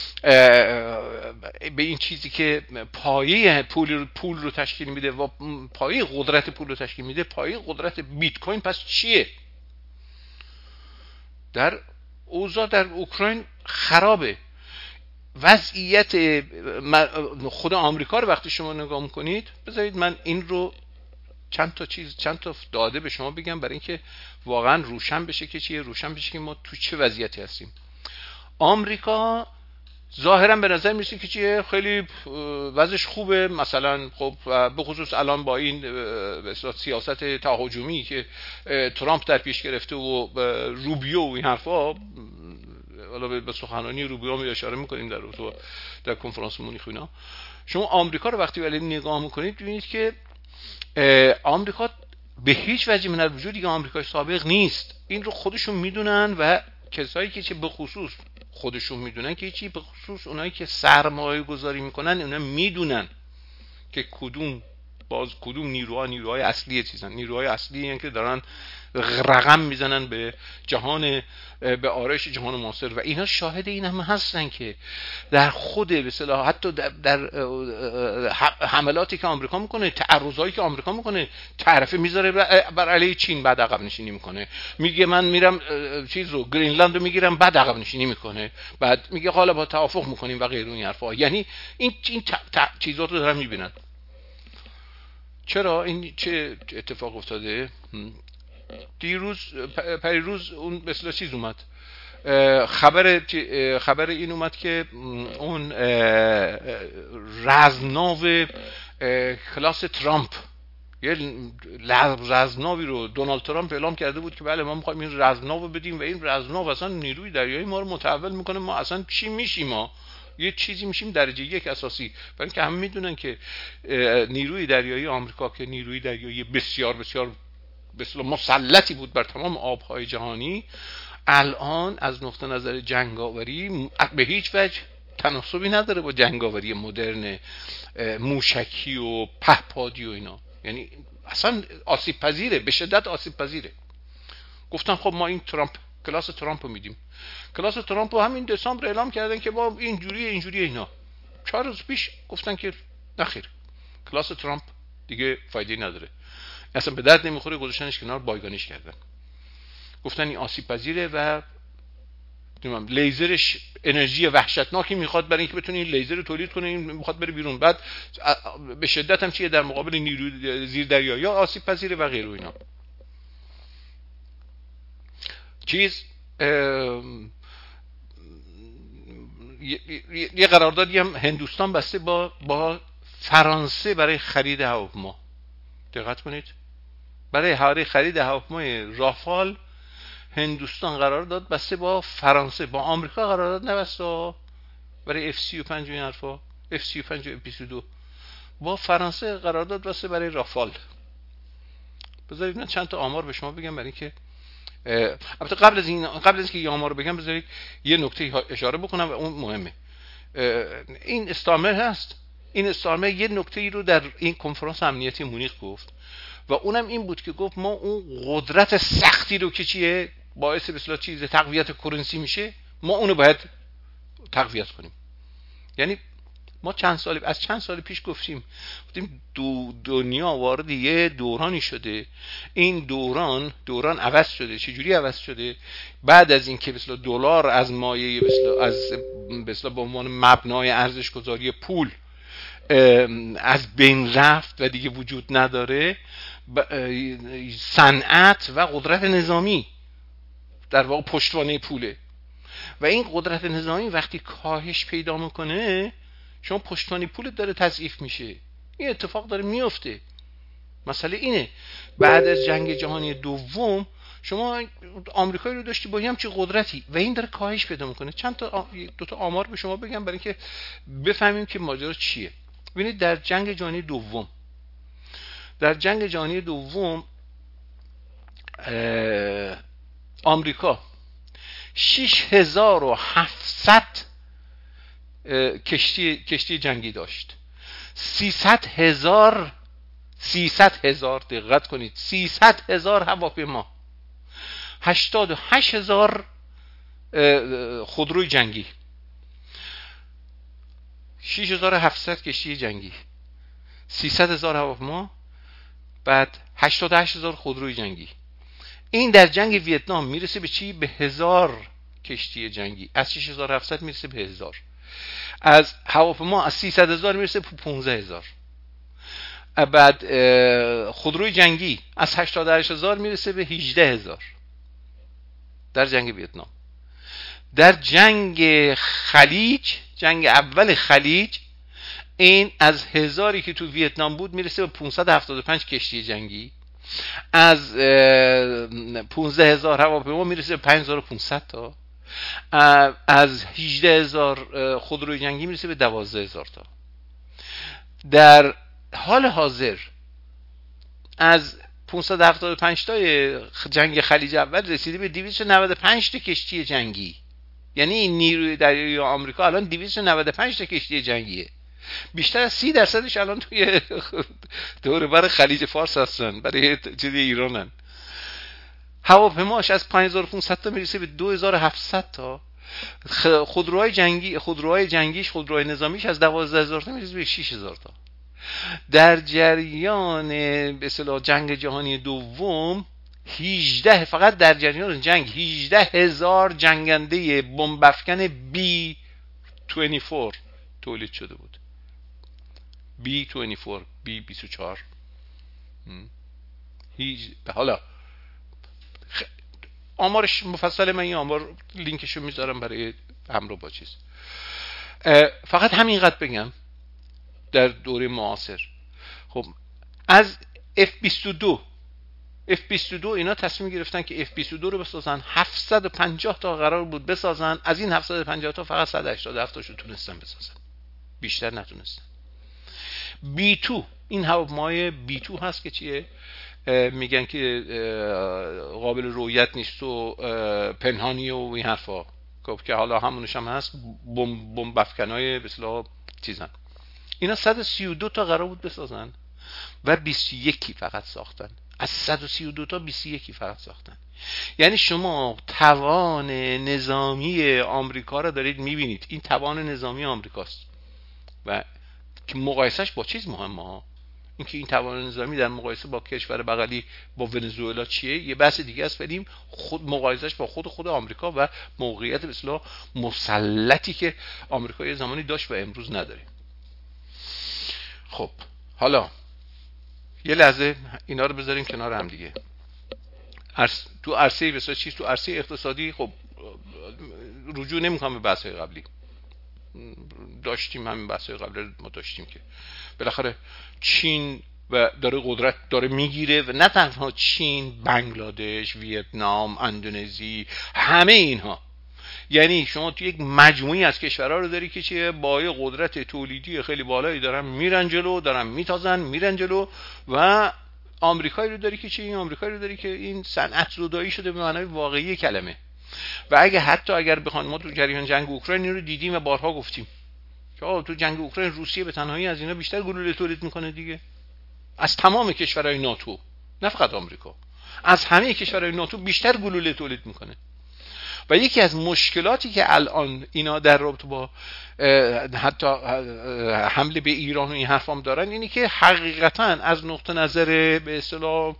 به این چیزی که پایه پول پول رو تشکیل میده و پایه قدرت پول رو تشکیل میده، پایه قدرت بیت کوین پس چیه؟ در اوضاع در اوکراین خرابه. وضعیت خود آمریکا رو وقتی شما نگاه میکنید، بذارید من این رو چند تا چیز چند تا داده به شما بگم برای اینکه واقعا روشن بشه که چیه، روشن بشه که ما تو چه وضعیتی هستیم. آمریکا ظاهرا به نظر میرسه که چیه، خیلی وضعش خوبه، مثلا خب به خصوص الان با این سیاست تهاجمی که ترامپ در پیش گرفته و روبیو و این حرفا، حالا به سخنرانی روبیو می اشاره میکنیم در تو در کنفرانس مونیخ اینا. شما آمریکا رو وقتی ولی نگاه میکنید ببینید که آمریکا به هیچ وجه من الوجود دیگه آمریکای سابق نیست. این رو خودشون میدونن و کسایی که چه به خصوص خودشون میدونن که چی، به خصوص اونایی که سرمایه گذاری میکنن اونا میدونن که کدوم باز کدوم نیروها نیروهای اصلی چیزن، نیروهای اصلی این که دارن رقم میزنن به جهان، به آرایش جهان معاصر و اینا شاهد این هم هستن که در خود به اصطلاح حتی در, در حملاتی که آمریکا میکنه، تعرضایی که آمریکا میکنه، تعرفه میذاره بر علیه چین، بعد عقب نشینی میکنه، میگه من میرم چیز رو گرینلند رو میگیرم، بعد عقب نشینی میکنه، بعد میگه حالا با توافق میکنیم و غیره این حرفا. یعنی این این چیزات رو دارن میبینن. چرا این چه اتفاق افتاده؟ دیروز پریروز اون مثلا چیز اومد، خبر خبر این اومد که اون رزمناو کلاس ترامپ، یه رزمناوی رو دونالد ترامپ اعلام کرده بود که بله ما می‌خوایم این رزمناو بدیم و این رزمناو اصلا نیروی دریایی ما رو متحول میکنه، ما اصلا چی میشیم، ما یه چیزی میشیم درجه یک اساسی. برای اینکه همه میدونن که نیروی دریایی آمریکا که نیروی دریایی بسیار بسیار بسیار مسلطی بود بر تمام آبهای جهانی، الان از نقطه نظر جنگاوری به هیچ وجه تناسبی نداره با جنگاوری مدرن موشکی و پهپادی و اینا. یعنی اصلا آسیب پذیره، به شدت آسیب پذیره. گفتن خب ما این ترامپ کلاس ترامپ رو میدیم. کلاس ترامپ رو همین دسامبر اعلام کردن که با اینجوری اینجوری اینا. چهار روز پیش گفتن که نخیر، کلاس ترامپ دیگه فایده نداره، اصلا به درد نمیخوره، گذاشتنش کنار، بایگانیش کردن. گفتن این آسیب پذیره و نمیدونم لیزرش انرژی وحشتناکی میخواد برای اینکه بتونه این لیزر رو تولید کنه، این میخواد بره بیرون، بعد به شدت هم چیه در مقابل نیروی زیر دریایی یا آسیب پذیره و غیره اینا. چیز یه قراردادی هم هندوستان بسته با با فرانسه برای خرید هواپیما. دقت کنید، برای خرید هواپیمای رافال هندوستان قرارداد بسته با فرانسه، با آمریکا قرارداد نبسته برای اف سی و پنج این حرفا، اف سی و پنج و اف بیست و دو، با فرانسه قرارداد بسته برای رافال. بذارید من چند تا آمار به شما بگم برای اینکه البته قبل از این قبل از اینکه آمار رو بگم بذارید یه نکته اشاره بکنم و اون مهمه. این استارمر هست، این استارمر یه نکته ای رو در این کنفرانس امنیتی مونیخ گفت و اونم این بود که گفت ما اون قدرت سختی رو که چیه باعث به اصطلاح چیز تقویت کرنسی میشه، ما اونو باید تقویت کنیم. یعنی ما چند سال از چند سال پیش گفتیم گفتیم دو دنیا وارد یه دورانی شده، این دوران دوران عوض شده. چجوری عوض شده؟ بعد از اینکه به اصطلاح دلار از مایه به اصطلاح از به اصطلاح به عنوان مبنای ارزش گذاری پول از بین رفت و دیگه وجود نداره، صنعت و قدرت نظامی در واقع پشتوانه پوله و این قدرت نظامی وقتی کاهش پیدا میکنه شما پشتوانه پولت داره تضعیف میشه. این اتفاق داره میفته. مسئله اینه بعد از جنگ جهانی دوم شما آمریکایی رو داشتی با همچین قدرتی و این داره کاهش پیدا میکنه. چند تا دو تا آمار به شما بگم برای اینکه بفهمیم که ماجرا چیه. ببینید در جنگ جهانی دوم در جنگ جهانی دوم آمریکا شش هزار و هفتصد کشتی کشتی جنگی داشت، سیصد هزار سیصد هزار دقت کنید سیصد هزار هواپیما، هشتاد و هشت هزار خودروی جنگی، شش هزار و هفتصد کشتی جنگی، سیصد هزار هواپیما، بعد هشتاد و هشت هزار خودروی جنگی. این در جنگ ویتنام میرسه به چی؟ به هزار کشتی جنگی. از شش هزار و هفتصد میرسه به هزار. از هواپیما از سیصد هزار میرسه به پانزده هزار. بعد خودروی جنگی از هشتاد و هشت هزار میرسه به هجده هزار در جنگ ویتنام. در جنگ خلیج، جنگ اول خلیج، این از هزاری که تو ویتنام بود میرسه به پانصد و هفتاد و پنج کشتی جنگی. از پانزده هزار هواپیما میرسه به پنج هزار و پانصد تا. از هجده هزار خودروی جنگی میرسه به دوازده هزار تا. در حال حاضر از پانصد و هفتاد و پنج تا جنگ خلیج اول رسیده به دویست و نود و پنج تا کشتی جنگی. یعنی این نیروی دریایی آمریکا الان دویست و نود و پنج تا کشتی جنگیه. بیشتر از سی درصدش الان توی دور بر خلیج فارس هستن، برای چیز ایرانن. هواپیماش از پنج هزار و پانصد تا میرسه به دو هزار و هفتصد تا. خودروهای جنگی خودروهای جنگیش خودروهای نظامیش از دوازده هزار تا میرسه به شش هزار تا. در جریان به اصطلاح جنگ جهانی دوم هجده فقط در جریان جنگ هجده هزار جنگنده بمب افکن بی بیست و چهار تولید شده بود. بی بیست و چهار بی بیست و چهار. هیچ حالا خ... آمارش مفصل، من این آمار لینکشو میذارم برای همراه با چیز. فقط همینقدر بگم در دوره معاصر. خب از اف بیست و دو اف بیست و دو اینا تصمیم گرفتن که اف بیست و دو رو بسازن. هفتصد و پنجاه تا قرار بود بسازن، از این هفتصد و پنجاه تا فقط صد و هشتاد و هفت تاشو تونستن بسازن، بیشتر نتونستن. بی دو این هواپیمای بی دو هست که چیه؟ میگن که قابل رؤیت نیست و پنهانی و این حرفا، که حالا همونش هم هست، بمب بمب افکنای به اصطلاح چیزن. اینا صد و سی و دو تا قرار بود بسازن و بیست و یک فقط ساختن. از صد و سی و دو تا بیست و یک فقط ساختن. یعنی شما توان نظامی آمریکا رو دارید میبینید. این توان نظامی آمریکاست و که مقایسهش با چیز مهمه ها. این که این توان نظامی در مقایسه با کشور بغلی با ونزوئلا چیه یه بحث دیگه است، ولی خود مقایسهش با خود خود آمریکا و موقعیت به اصطلاح مسلطی که آمریکا یه زمانی داشت و امروز نداره. خب حالا یه لحظه اینا رو بذاریم کنار هم دیگه. عرص... تو عرصه بسیار چیز تو عرصه اقتصادی خب رجوع نمی‌کنم به بحث‌های قبلی، داشتیم همین بحث‌های قبلی ما داشتیم که بالاخره چین و داره قدرت داره میگیره و نه تنها چین، بنگلادش، ویتنام، اندونزی، همه اینها. یعنی شما تو یک مجموعی از کشورها رو داری که چیه با یه قدرت تولیدی خیلی بالایی دارن میرن جلو، دارن میتازن میرن جلو، و آمریکایی رو داری که چیه این آمریکایی رو داری که این صنعت زدایی شده به معنای واقعی کلمه. و اگه حتی اگر بخوان، ما تو جریان جنگ اوکراین رو دیدیم و بارها گفتیم که آه تو جنگ اوکراین روسیه به تنهایی از اینا بیشتر گلوله تولید میکنه دیگه، از تمام کشورهای ناتو، نه فقط آمریکا، از همه کشورهای ناتو بیشتر گلوله تولید میکنه. و یکی از مشکلاتی که الان اینا در رابطه با حتی حمله به ایران و این حرفام دارن اینی که حقیقتا از نقطه نظر به اصطلاح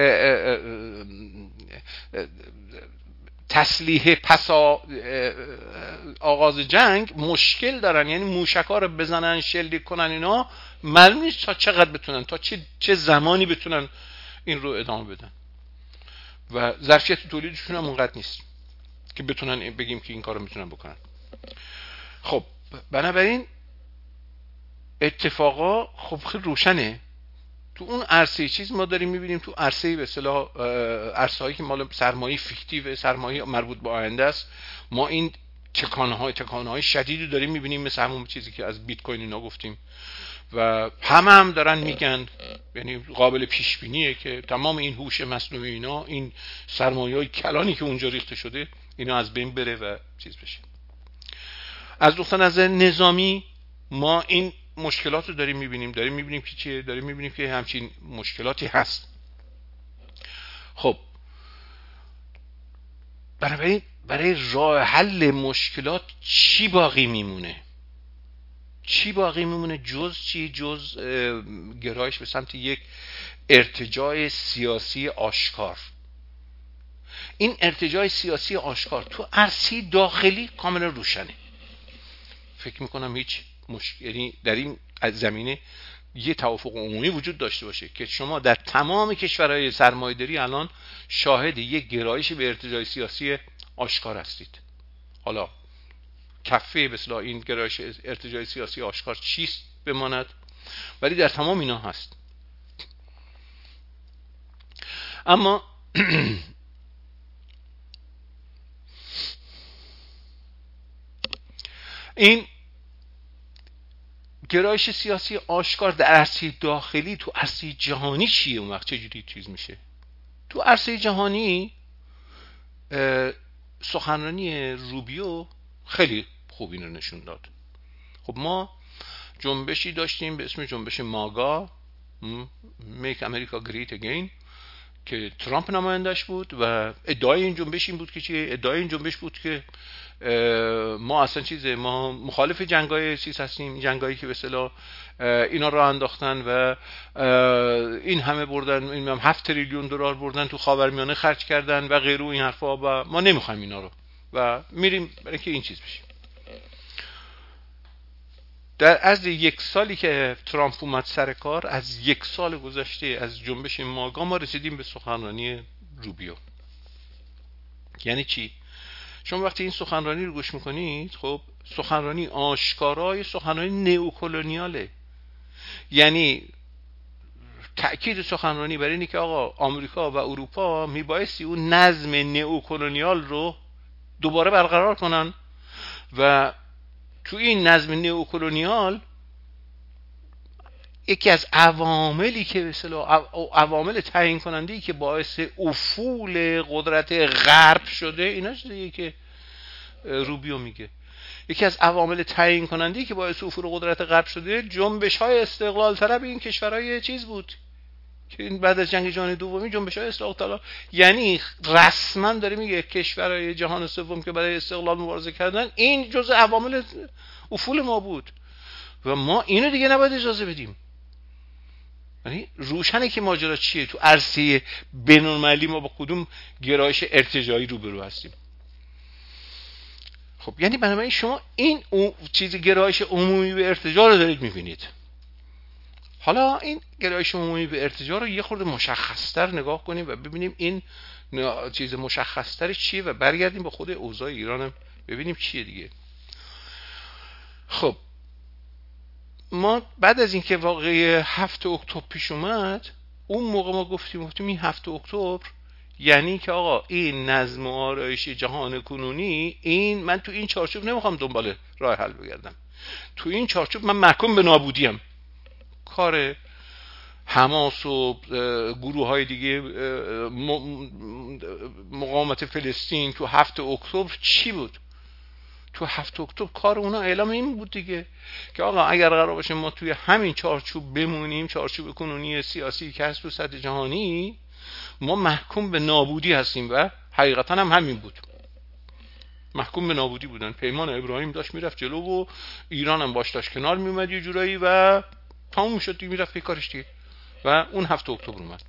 تسلیح پس آغاز جنگ مشکل دارن. یعنی موشک‌ها رو بزنن شلیک کنن، اینا معلوم نیست تا چقدر بتونن، تا چه چه زمانی بتونن این رو ادامه بدن و ظرفیت تولیدشون هم اونقدر نیست که بتونن بگیم که این کارو میتونن بکنن. خب بنابراین اتفاقا خب خیلی روشنه. تو اون عرصه چیز ما داریم میبینیم، تو عرصه به اصطلاح عرصه‌هایی که مال سرمایه فیکتیو، سرمایه مربوط به آینده است، ما این تکانه‌های تکانه‌های شدیدی داریم میبینیم، مثل همون چیزی که از بیت کوین اینا گفتیم و همه هم دارن میگن، یعنی قابل پیش بینیه که تمام این هوش مصنوعی اینا، این سرمایه‌های کلانی که اونجا ریخته شده، اینا از بین بره و چیز بشه. از نقطه نظر نظامی ما این مشکلات رو داریم میبینیم داریم میبینیم که چیه داریم میبینیم که همچین مشکلاتی هست. خب برای برای راه حل مشکلات چی باقی میمونه؟ چی باقی میمونه جز چی؟ جز گرایش به سمت یک ارتجاع سیاسی آشکار. این ارتجاع سیاسی آشکار تو عرصه داخلی کاملا روشنه. فکر میکنم هیچ مشکلی در این زمینه یه توافق عمومی وجود داشته باشه که شما در تمام کشورهای سرمایه‌داری الان شاهد یک گرایش به ارتجاع سیاسی آشکار هستید. حالا کفه به اصطلاح این گرایش ارتجاع سیاسی آشکار چیست بماند، ولی در تمام اینا هست. اما این گرایش سیاسی آشکار در عرصه داخلی تو عرصه جهانی چیه؟ اون وقت چجوری چیز میشه؟ تو عرصه جهانی سخنرانی روبیو خیلی خوب این رو نشون داد. خب ما جنبشی داشتیم به اسم جنبش ماگا، Make America Great Again، که ترامپ نمایندش بود و ادعای این جنبش این بود که چیه؟ ادعای این جنبش بود که ما اصلا چیزه، ما مخالف جنگای چیز هستیم، جنگایی که به اصطلاح اینا رو انداختن و این همه بردن، این هم هفت تریلیون دلار بردن تو خاورمیانه خرج کردن و غیره این حرفا و ما نمیخوایم اینا رو و میریم برای که این چیز بشه. در از یک سالی که ترامپ اومد سر کار، از یک سال گذشته از جنبش ماگا ما رسیدیم به سخنرانی روبیو. یعنی چی؟ شما وقتی این سخنرانی رو گوش میکنید، خب سخنرانی آشکارای سخنرانی نئوکلونیاله. یعنی تأکید سخنرانی برای اینه که آقا آمریکا و اروپا میبایستی اون نظم نئوکلونیال رو دوباره برقرار کنن و تو این نظم نئوکلونیال یکی از عواملی که به اصطلاح عوامل تعیین کننده‌ای که باعث افول قدرت غرب شده، اینا چیزیه که روبیو میگه. یکی از عوامل تعیین کننده‌ای که باعث افول قدرت غرب شده جنبش‌های استقلال طلب این کشورهای چیز بود که این بعد از جنگ جهانی دومی جنبش‌های استقلال طلب، یعنی رسما داره میگه کشورهای جهان سوم که برای استقلال مبارزه کردن این جزء عوامل افول ما بود و ما اینو دیگه نباید اجازه بدیم. یعنی روشنه که ماجرا چیه، تو عرصه بین‌المللی ما با کدوم گرایش ارتجاعی روبرو هستیم. خب یعنی بنابراین شما این چیز گرایش عمومی به ارتجاع رو دارید میبینید. حالا این گرایش عمومی به ارتجاع رو یه خورده مشخص‌تر نگاه کنیم و ببینیم این چیز مشخص‌تر چیه و برگردیم به خود اوضاع ایران هم ببینیم چیه دیگه. خب ما بعد از اینکه واقعه هفت اکتبر پیش اومد، اون موقع ما گفتیم گفتیم این هفت اکتبر یعنی که آقا این نظم و آرایش جهان کنونی، این من تو این چارچوب نمیخوام دنبال راه حل بگردم، تو این چارچوب من محکوم به نابودیم. کار حماس و گروه های دیگه مقاومت فلسطین تو هفت اکتبر چی بود؟ تو هفت اکتبر کار اونا اعلام این بود دیگه که آقا اگر قرار باشه ما توی همین چارچوب بمونیم، چارچوب کنونی سیاسی که هست تو سطح جهانی، ما محکوم به نابودی هستیم و حقیقتا هم همین بود، محکوم به نابودی بودن. پیمان ابراهیم داشت میرفت جلو و ایران هم باش داشت کنار میومد یه جورایی و تموم شد دیگه، میرفت به کارش دیگه. و اون هفت اکتبر اومد.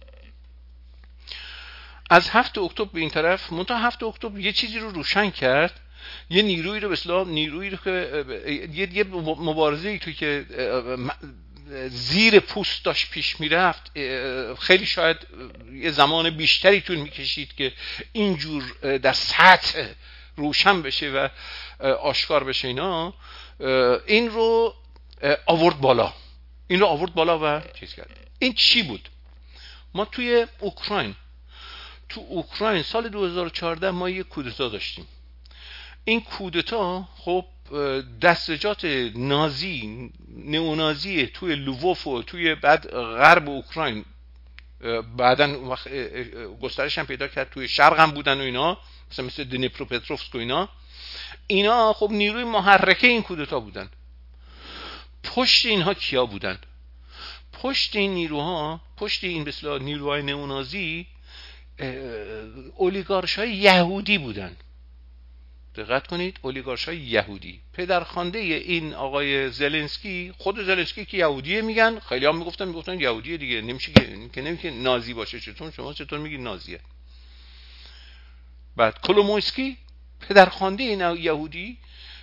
از هفت اکتبر به این طرف منتها هفت اکتبر یه چیزی رو روشن کرد، یه نیرویی رو به اصطلاح نیرویی رو که یه یه مبارزه‌ای تو که زیر پوست داشت پیش میرفت، خیلی شاید یه زمان بیشتری طول میکشید که اینجور در سطح روشن بشه و آشکار بشه اینا، این رو آورد بالا این رو آورد بالا و چیز کرد. این چی بود؟ ما توی اوکراین تو اوکراین سال دو هزار و چهارده ما یه کودتا داشتیم. این کودتا خب دستجات نازی نئونازی توی لووف و توی بعد غرب اوکراین بعدن گسترش هم پیدا کرد، توی شرق هم بودن و اینا، مثلا مثل دنیپروپتروفسک و اینا اینا خب نیروی محرکه این کودتا بودن. پشت اینها کیا بودن؟ پشت این نیروها، پشت این به اصطلاح نیروهای نئونازی اولیگارش‌های یهودی بودن. دقت کنید، اولیگارش‌های یهودی. پدرخوانده این آقای زلنسکی، خود زلنسکی که یهودیه میگن، خیلی هم میگفتن میگفتن یهودیه دیگه، نمیشه که نمیشه نازی باشه. چطور شما چطور میگید نازیه؟ بعد کولومویسکی پدرخوانده این یهودی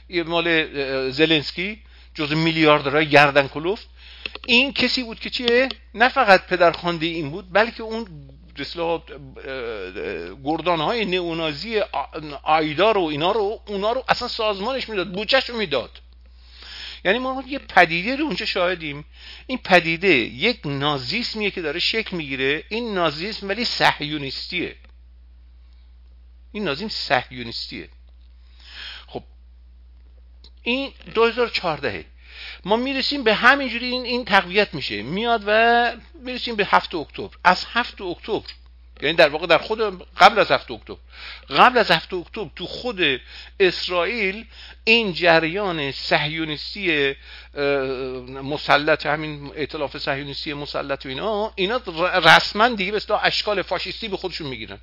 مال زلنسکی، جز میلیاردرهای گردن کلفت. این کسی بود که چیه؟ نه فقط پدرخوانده این بود، بلکه اون اصطلاح گردانهای نئونازی آیدا رو اینا رو اونا رو اصلا سازمانش میداد، بودجه‌شو میداد. یعنی ما یه پدیده رو اونجا شاهدیم. این پدیده یک نازیسمیه که داره شکل میگیره. این نازیسم ولی صهیونیستیه. این نازیسم صهیونیستیه. خب این دو هزار و چهارده ما میرسیم به همینجوری این این تقویت میشه، میاد و میرسیم به هفت اکتبر. از هفت اکتبر، یعنی در واقع در خود قبل از هفت اکتبر قبل از هفت اکتبر تو خود اسرائیل این جریان صهیونیستی مسلط، همین ائتلاف صهیونیستی مسلط و اینا اینا رسما دیگه به اصطلاح اشکال فاشیستی به خودشون میگیرن.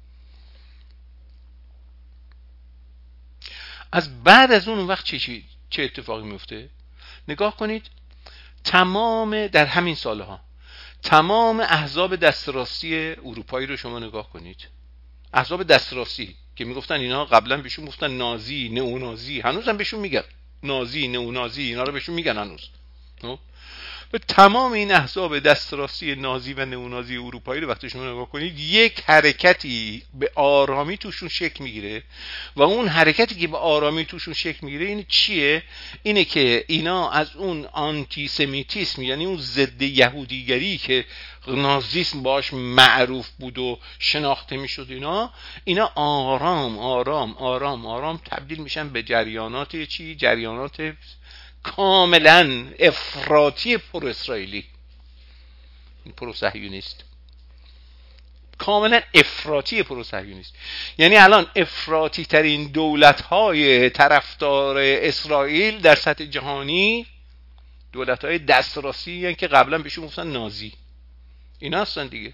از بعد از اون وقت چه چه اتفاقی میفته؟ نگاه کنید، تمام در همین سالها تمام احزاب دست راستی اروپایی رو شما نگاه کنید. احزاب دست راستی که میگفتن اینا قبلا بهشون گفتن نازی، نئونازی، هنوزم بهشون میگن نازی، نئونازی، اینا رو بهشون میگن هنوز. به تمام این احزاب دست راستی نازی و نئونازی اروپایی رو وقتی شما نگاه کنید، یک حرکتی به آرامی توشون شکل میگیره و اون حرکتی که به آرامی توشون شکل میگیره این چیه؟ اینه که اینا از اون آنتی سمیتیسم، یعنی اون ضد یهودیگری که نازیسم باش معروف بود و شناخته میشد، اینا اینا آرام آرام آرام آرام تبدیل میشن به جریانات چی؟ جریانات کاملا افراطی پر اسرائیلی، پرو صهیونیست، کاملا افراطی پرو صهیونیست. یعنی الان افراطی ترین دولت های طرفدار اسرائیل در سطح جهانی دولت های دست راستی، یعنی که قبلا بهشون گفتن نازی، اینا هستن دیگه.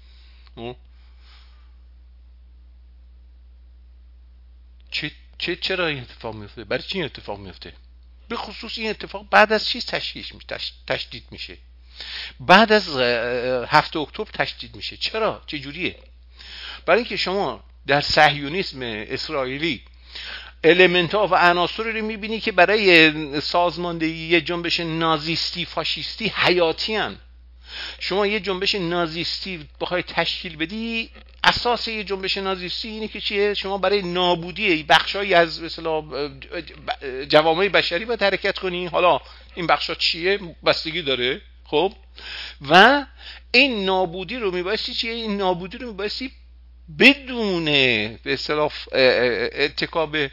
چه چه چرا این اتفاق میفته؟ برای چی این اتفاق میفته؟ به خصوص این اتفاق بعد از چیز تشدید میشه تشدید میشه بعد از هفت اکتبر تشدید میشه. چرا؟ چه جوریه؟ برای اینکه شما در صهیونیسم اسرائیلی المنت ها و عناصر رو میبینی که برای سازماندهی یه جنبش نازیستی فاشیستی حیاتی هن. شما یه جنبش نازیستی بخوای تشکیل بدی، اساس یه جنبش نازیستی اینه که چیه؟ شما برای نابودی بخشایی از مثلا جوامع بشری باید حرکت کنی. حالا این بخشا چیه؟ بستگی داره. خب و این نابودی رو میبایستی چیه؟ این نابودی رو میبایستی بدون به اصطلاح اتکا به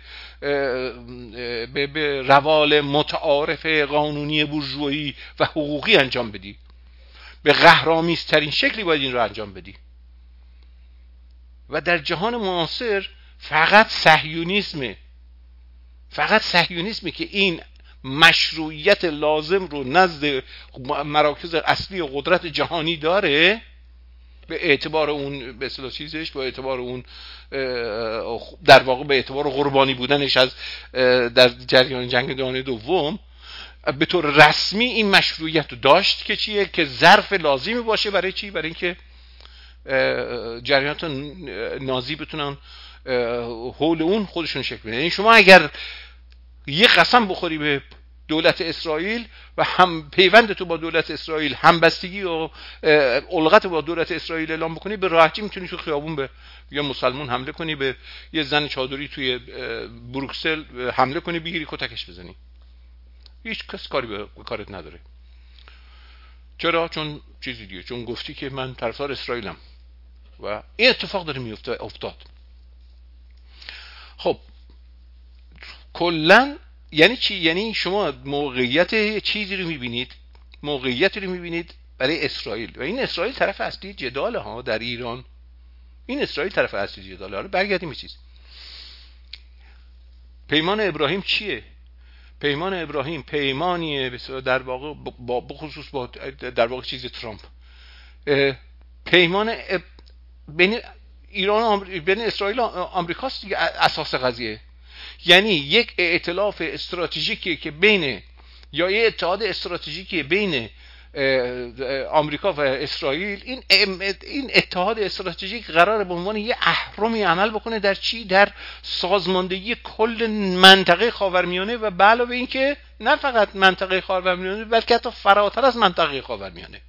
به روال متعارف قانونی بورژوایی و حقوقی انجام بدی. به قهرآمیزترین شکلی باید این رو انجام بدی. و در جهان معاصر فقط صهیونیسمه فقط صهیونیسمه که این مشروعیت لازم رو نزد مراکز اصلی قدرت جهانی داره، به اعتبار اون به اصطلاح چیزش، به اعتبار اون در واقع به اعتبار قربانی بودنش از در جریان جنگ جهانی دوم، به طور رسمی این مشروعیت رو داشت که چیه؟ که ظرف لازمی باشه برای چی؟ برای اینکه جریانات نازی بتونن حول اون خودشون شکل بدن. یعنی شما اگر یه قسم بخوری به دولت اسرائیل و هم پیوند تو با دولت اسرائیل، همبستگی و الغت با دولت اسرائیل اعلام بکنی، به راحتی میتونی تو خیابون به یا مسلمان حمله کنی، به یه زن چادری توی بروکسل حمله کنی، بگیری کتکش بزنی. هیچ کس کاری به کارت نداره. چرا؟ چون چیزی دیگه، چون گفتی که من طرفدار اسرائیلم و این اتفاق داره میفته افتاد. خب کلن یعنی چی؟ یعنی شما موقعیت چیزی رو میبینید، موقعیت رو میبینید برای اسرائیل و این اسرائیل طرف اصلی جدال ها در ایران. این اسرائیل طرف اصلی جدال. حالا برگردیم به چیز. پیمان ابراهیم چیه؟ پیمان ابراهیم پیمانیه در واقع با بخصوص با در واقع چیز ترامپ، پیمان بین ایران و آمر... بین اسرائیل و آمریکاست دیگه اساس قضیه. یعنی یک ائتلاف استراتژیکی که بین یا یه اتحاد استراتژیکی بین آمریکا و اسرائیل، این این اتحاد استراتژیک قراره به عنوان یه اهرمی عمل بکنه در چی؟ در سازماندهی کل منطقه خاورمیانه و به علاوه این که نه فقط منطقه خاورمیانه بلکه حتی فراتر از منطقه خاورمیانه.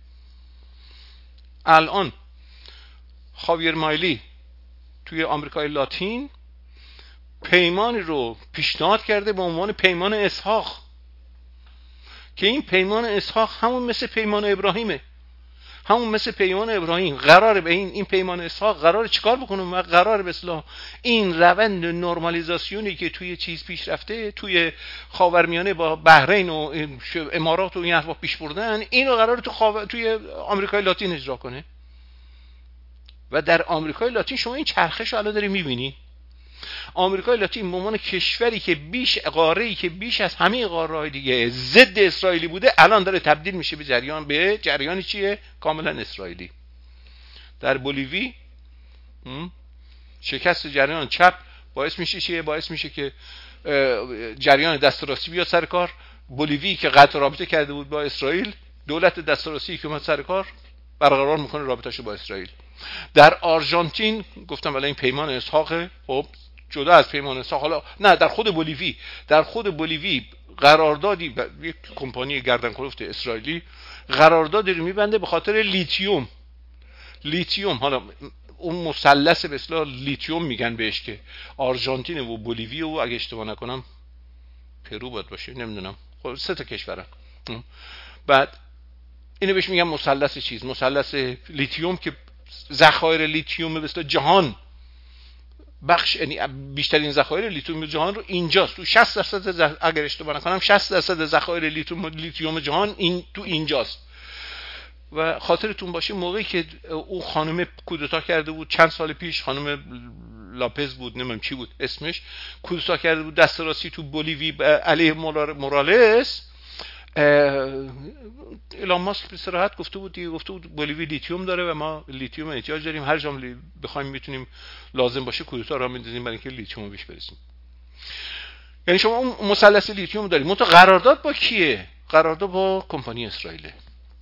الان خاویر مایلی توی آمریکای لاتین پیمانی رو پیشنهاد کرده به عنوان پیمان اسحاق که این پیمان اسحاق همون مثل پیمان ابراهیمه، همون مثل پیمان ابراهیم قراره به این این پیمان اسحاق قراره چیکار بکنه؟ و قراره به اصطلاح این روند نرمالیزاسیونی که توی چیز پیش رفته، توی خاورمیانه با بحرین و امارات و این حرفا پیش بردن، اینو قراره تو خاور... توی آمریکای لاتین اجرا کنه. و در آمریکای لاتین شما این چرخش رو الان داری می‌بینی. آمریکای لاتین به عنوان کشوری که بیش قاره‌ای که بیش از همه قاره‌های دیگه ضد اسرائیلی بوده، الان داره تبدیل میشه به جریان به جریانی چیه؟ کاملا اسرائیلی. در بولیوی شکست جریان چپ باعث میشه چیه؟ باعث میشه که جریان دست راستی بیاد سر کار. بولیوی که قطع رابطه کرده بود با اسرائیل، دولت دست راستی که اومد سر کار برقرار میکنه رابطه‌شو با اسرائیل. در آرژانتین گفتم ولی این پیمان اسحاق، خب جدا از پیمان اسحاق، حالا نه در خود بولیوی، در خود بولیوی قراردادی یک کمپانی گردن کلفت اسرائیلی قراردادی رو میبنده به خاطر لیتیوم. لیتیوم حالا اون مثلث به اصطلاح لیتیوم میگن بهش که آرژانتین و بولیوی و اگه اشتباه نکنم پرو باید باشه، نمیدونم، خب سه تا کشورن. بعد اینو بهش میگن مثلث چیز، مثلث لیتیوم که ذخایر لیتیوم به اصطلاح جهان بخش، یعنی بیشترین ذخایر لیتیوم جهان رو اینجاست، تو شصت درصد اگر اشتباه نکنم شصت درصد ذخایر لیتیوم لیتیوم جهان این تو اینجاست. و خاطرتون باشه موقعی که او خانم کودتا کرده بود چند سال پیش، خانم لاپز بود نمیدونم چی بود اسمش، کودتا کرده بود دست راستی تو بولیوی علیه مورالس، ایلان ماسک به صراحت گفته بود دیگه، گفته بود بولیوی لیتیوم داره و ما لیتیوم احتیاج داریم، هر جا بخوایم میتونیم لازم باشه کودتا را میندازیم برای اینکه لیتیوم بیش برسیم. یعنی شما اون مثلث لیتیوم دارید، منتها قرارداد با کیه؟ قرارداد با کمپانی اسرائیل.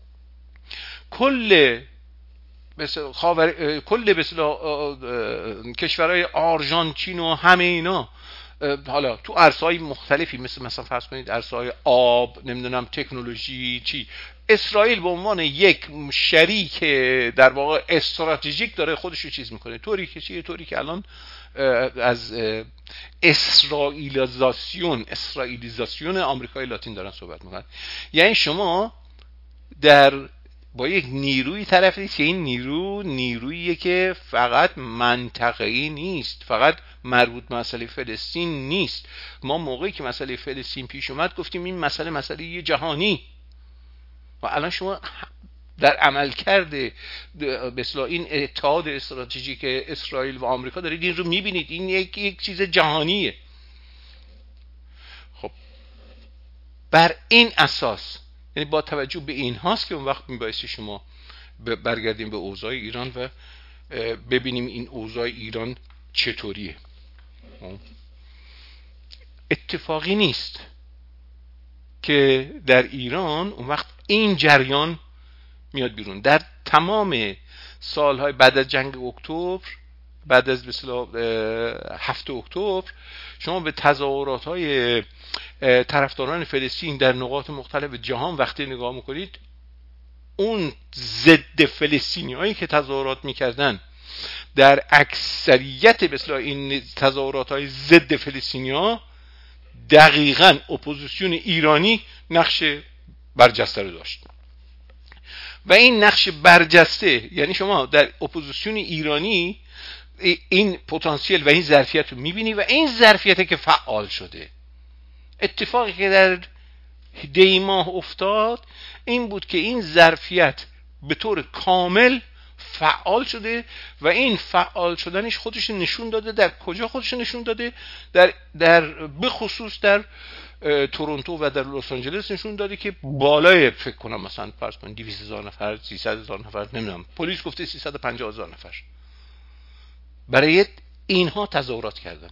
کل مثلا خاور کل مثلا کشورهای آرژانتین و همه اینا حالا تو عرصه‌های مختلفی مثل مثلا فرض کنید عرصه‌های آب، نمیدونم تکنولوژی چی، اسرائیل به عنوان یک شریک در واقع استراتژیک داره خودش رو چیز میکنه. طوری که چیه؟ طوری که الان از اسرائیلیزاسیون اسرائیلیزاسیون آمریکای لاتین دارن صحبت میکنن. یعنی شما در با یک نیروی طرفی که این نیرو نیروییه که فقط منطقه‌ای نیست، فقط مربوط به مسئله فلسطین نیست. ما موقعی که مسئله فلسطین پیش اومد گفتیم این مسئله مسئله جهانی و الان شما در عملکرد به اصطلاح این اتحاد استراتژیک اسرائیل و آمریکا دارید این رو میبینید، این یک یک چیز جهانیه. خب بر این اساس، یعنی با توجه به این هاست که اون وقت میبایستی شما برگردیم به اوضاع ایران و ببینیم این اوضاع ایران چطوریه. اتفاقی نیست که در ایران اون وقت این جریان میاد بیرون. در تمام سالهای بعد از جنگ اکتبر، بعد از به اصطلاح هفت اکتبر، شما به تظاهرات‌های طرفداران فلسطین در نقاط مختلف جهان وقتی نگاه میکنید، اون ضد فلسطینیایی که تظاهرات میکردن در اکثریت به اصطلاح این تظاهرات‌های ضد فلسطینی‌ها دقیقاً اپوزیسیون ایرانی نقش برجسته رو داشت. و این نقش برجسته یعنی شما در اپوزیسیون ایرانی این پتانسیل و این ظرفیت رو میبینی و این ظرفیت که فعال شده. اتفاقی که در دی ماه افتاد این بود که این ظرفیت به طور کامل فعال شده و این فعال شدنش خودش نشون داده. در کجا خودش نشون داده؟ در در بخصوص در تورنتو و در لس آنجلس نشون داده که بالای فکر کنم مثلا فرض کنید دویست هزار نفر، سیصد هزار نفر، نمیدونم، پلیس گفته سیصد و پنجاه هزار نفر برای اینها تظاهرات کردن.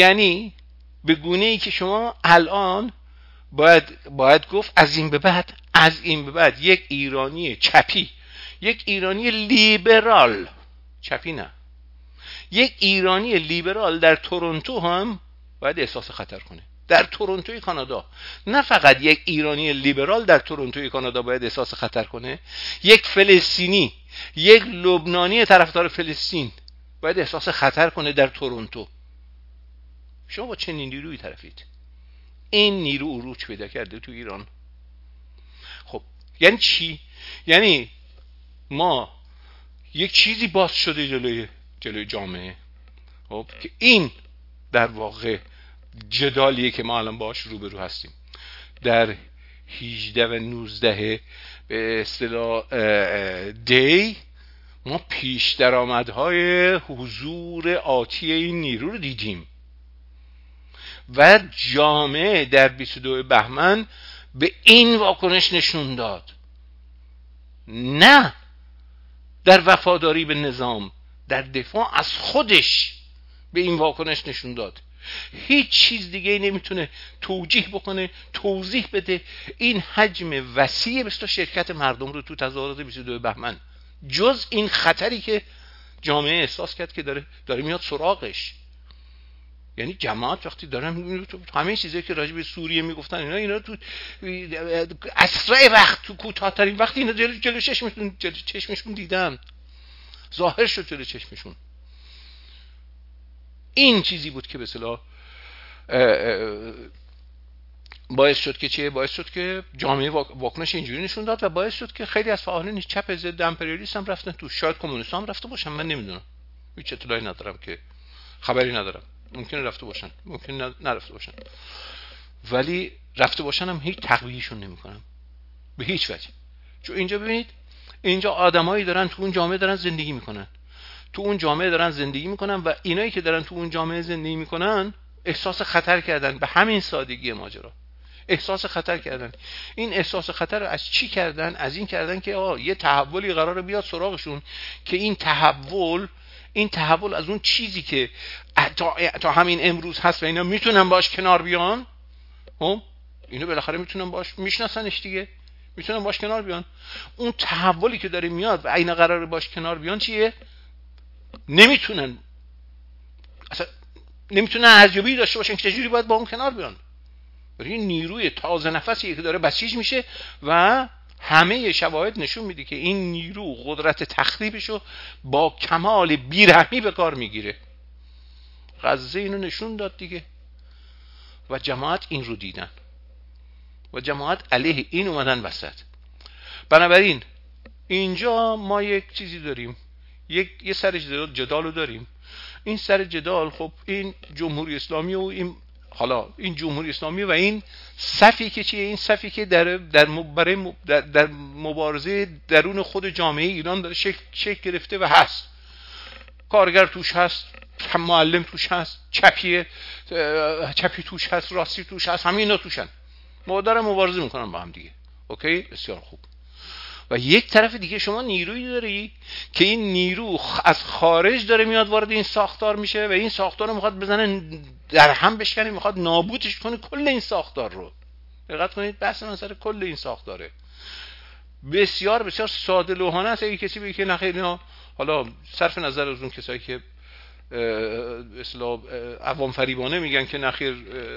یعنی به گونه‌ای که شما الان باید باید گفت از این به بعد از این به بعد یک ایرانی چپی، یک ایرانی لیبرال، چپی نه، یک ایرانی لیبرال در تورنتو هم باید احساس خطر کنه. در تورنتوی کانادا، نه فقط یک ایرانی لیبرال در تورنتوی کانادا باید احساس خطر کنه، یک فلسطینی، یک لبنانی طرفدار فلسطین باید احساس خطر کنه در تورنتو. شما با چنین نیروی طرفید. این نیرو عروج پیدا کرده تو ایران. خب یعنی چی؟ یعنی ما یک چیزی باز شده جلوی جلوی جامعه، خب که این در واقع جدالیه که ما الان باهاش روبرو هستیم. در هجده و نوزده به اصطلاح دی ما پیش درآمدهای حضور آتی این نیرو رو دیدیم و جامعه در بیست و دو بهمن به این واکنش نشون داد، نه در وفاداری به نظام، در دفاع از خودش به این واکنش نشون داد. هیچ چیز دیگه ای نمیتونه توجیه بکنه، توضیح بده این حجم وسیع بسیار شرکت مردم رو تو تظاهرات بیست و دو بهمن، جز این خطری که جامعه احساس کرد که داره داره میاد سراغش. یعنی جماعت وقتی دارن همه چیزایی که راجع به سوریه میگفتن اینا اینا تو اسرع وقت، تو کوتاه‌ترین وقت اینا جلو جلو چشمشون جلو چشمشون دیدن، ظاهر شد جلو چشمشون. این چیزی بود که به اصطلاح باعث شد که چیه؟ باعث شد که جامعه واکنش اینجوری نشون داد و باعث شد که خیلی از فعالین چپ ضد امپریالیسم هم رفتن تو. شاید کمونیست‌ها هم رفته باشن، من نمیدونم، هیچ اطلاعی ندارم، که خبری ندارم، ممکنه رفته باشن، ممکنه نرفته باشن، ولی رفته باشن هم هیچ تقویهشون نمی‌کنم به هیچ وجه. چون اینجا ببینید، اینجا آدمایی دارن تو اون جامعه دارن زندگی میکنن، تو اون جامعه دارن زندگی میکنن و اینایی که دارن تو اون جامعه زندگی میکنن احساس خطر کردن. به همین سادگی ماجرا احساس خطر کردن. این احساس خطر رو از چی کردن؟ از این کردن که آه یه تحولی قراره بیاد سراغشون، که این تحول این تحول از اون چیزی که تا, تا همین امروز هست و اینا میتونن باش کنار بیان، هم اینو بالاخره میتونن باش، میشناسنش دیگه، میتونن باش کنار بیان. اون تحولی که داره میاد و اینا قراره باش کنار بیان چیه؟ نمیتونن اصلا نمیتونن ارزیابی داشته باشن که چجوری باید با اون کنار بیان. برای این نیروی تازه نفسی که داره بسیج میشه و همه شواهد نشون میده که این نیرو قدرت تخریبشو با کمال بیرحمی به کار میگیره. غزه اینو نشون داد دیگه و جماعت این رو دیدن و جماعت علیه این اومدن وسط. بنابراین اینجا ما یک چیزی داریم، یک یه سر جدال رو داریم. این سر جدال خب این جمهوری اسلامی و این حالا این جمهوری اسلامی و این صفی که چیه؟ این صفی که در در برای در, در مبارزه درون خود جامعه ایران داره شکل شکل گرفته و هست. کارگر توش هست، معلم توش هست، چپی چپی توش هست، راستی توش هست، همه اینا توشن. ما دارن مبارزه میکنن با هم دیگه. اوکی، بسیار خوب. و یک طرف دیگه شما نیرویی داری که این نیرو از خارج داره میاد وارد این ساختار میشه و این ساختار رو میخواد بزنه در هم بشکنه، میخواد نابودش کنه کل این ساختار رو. دقت کنید، بحث من سر کل این ساختاره. بسیار بسیار ساده لوحانه است. اگه کسی بگه که نه خیر اینا، حالا صرف نظر از اون کسایی که اصلا عوام فریبانه میگن که نخیر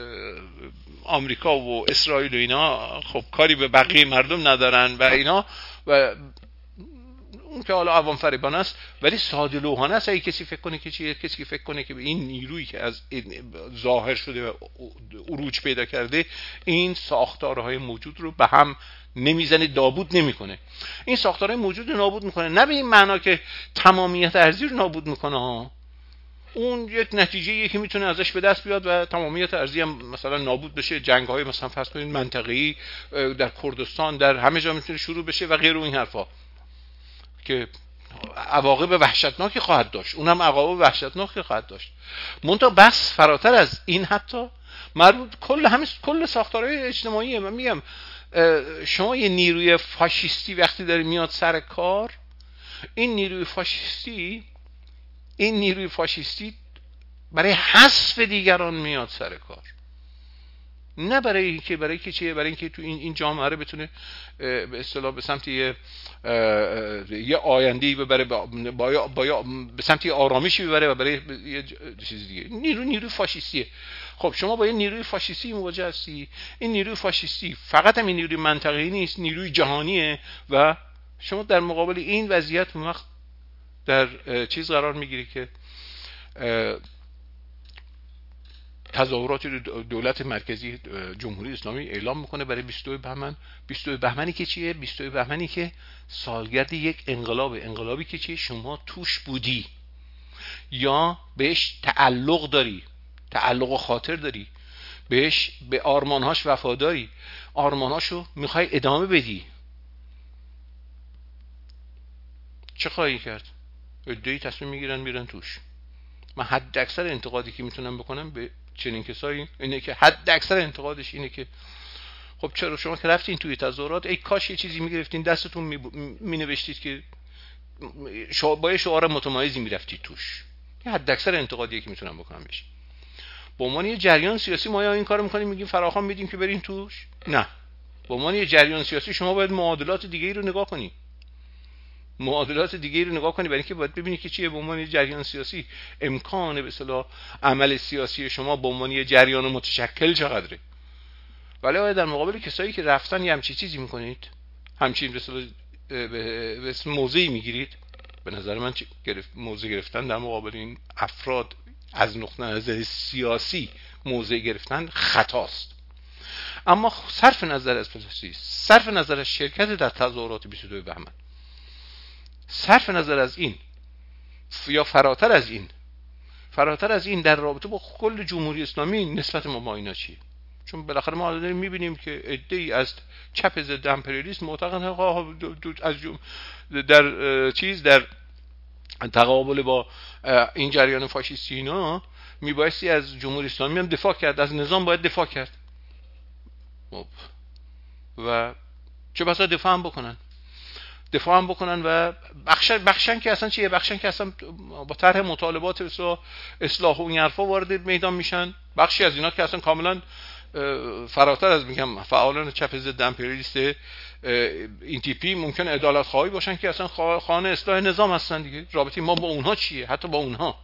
آمریکا و اسرائیل و اینا خب کاری به بقیه مردم ندارن و اینا، و اون که حالا عوام فریبانه است ولی ساده لوحانه است. اگه کسی فکر کنه که چیه، کسی که فکر کنه که این نیرویی که از ظاهر شده و عروج پیدا کرده این ساختارهای موجود رو به هم نمیزنه، نابود نمیکنه. این ساختارهای موجود رو نابود میکنه، نه به این معنا که تمامیت ارضی رو نابود میکنه ها. اون یک نتیجه‌ایه که میتونه ازش به دست بیاد و تمامیت ارضی هم مثلا نابود بشه. جنگ‌های مثلا فرض کنید منطقه‌ای در کردستان در همه جا میتونه شروع بشه و غیر این حرفا که عواقب وحشتناکی خواهد داشت. اونم عواقب وحشتناکی خواهد داشت. منتها بس فراتر از این حتی مربوط کل همه کل ساختارهای اجتماعی. من میگم شما یه نیروی فاشیستی وقتی داره میاد سر کار، این نیروی فاشیستی این نیروی فاشیستی برای حذف دیگران میاد سر کار. نه برای اینکه برای اینکه چیه، برای اینکه تو این این جامعه رو بتونه به اصطلاح به سمت یه یه آینده‌ای ببره، با با, با به سمت یه آرامشی ببره و برای یه چیز دیگه. نیرو نیروی فاشیستیه. خب شما با یه نیروی فاشیستی مواجه هستی. این نیروی فاشیستی فقط هم این نیروی منطقه‌ای نیست، نیروی جهانیه و شما در مقابل این وضعیت وقت در چیز قرار میگیری که تظاهرات دولت مرکزی جمهوری اسلامی اعلام میکنه برای بیست و دو بهمن. بیست و دو بهمنی که چیه؟ بیست و دو بهمنی که سالگرد یک انقلاب، انقلابی که چیه شما توش بودی یا بهش تعلق داری، تعلق و خاطر داری، بهش به آرمانهاش وفاداری، آرمانهاشو میخوای ادامه بدی. چه خواهی کرد؟ عده‌ای تصمیم میگیرن میرن توش. من حد اکثر انتقادی که میتونم بکنم به چنین کسایی اینه که حد اکثر انتقادش اینه که خب چرا شما که رفتین توی تظاهرات ای کاش یه چیزی میگرفتین دستتون مینوشتید که شما با شعار متمایزی میرفتید توش. این حد اکثر انتقادیه که میتونم بکنم بهش. به عنوان یه جریان سیاسی ما یا این کارو میکنیم میگیم فراخوان میدیم که برین توش؟ نه. به عنوان یه جریان سیاسی شما باید معادلات دیگه‌ای رو نگاه کنی. معادلات دیگه رو نگاه کنی، برای اینکه باید ببینی که چیه به عنوان یه جریان سیاسی امکان به اصطلاح عمل سیاسی شما به عنوان یه جریان متشکل چقدره. ولی آیا در مقابل کسایی که رفتن یه همچین چیزی میکنید، همچین به اصطلاح به اسم موضعی میگیرید، به نظر من گرفت موضع گرفتن در مقابل این افراد از نقطه نظر سیاسی موضع گرفتن خطاست. اما صرف نظر از فلسفی، صرف نظر از شرکت در تظاهرات بیست و دو بهمن، صرف نظر از این یا فراتر از این فراتر از این در رابطه با کل جمهوری اسلامی نسبت ما با اینا چیه؟ چون بالاخره ما داریم میبینیم که عده‌ای از چپ ضد امپریالیسم معتقدن از جم... در چیز در تقابل با این جریان فاشیستی اینا میبایستی از جمهوری اسلامی هم دفاع کرد، از نظام باید دفاع کرد و چه بسا دفاع هم بکنن دفاع هم بکنن و بخشن بخشن که اصلا چیه، بخشن که اصلا با طرح مطالبات اصلاح اصلاح و این حرفا وارد میدان میشن. بخشی از اینا که اصلا کاملا فراتر از میگم فعالان چپ ضد امپریالیست این تیپی ممکن عدالت خواهی باشن که اصلا خانه اصلاح نظام هستن دیگه. رابطه ما با اونها چیه؟ حتی با اونها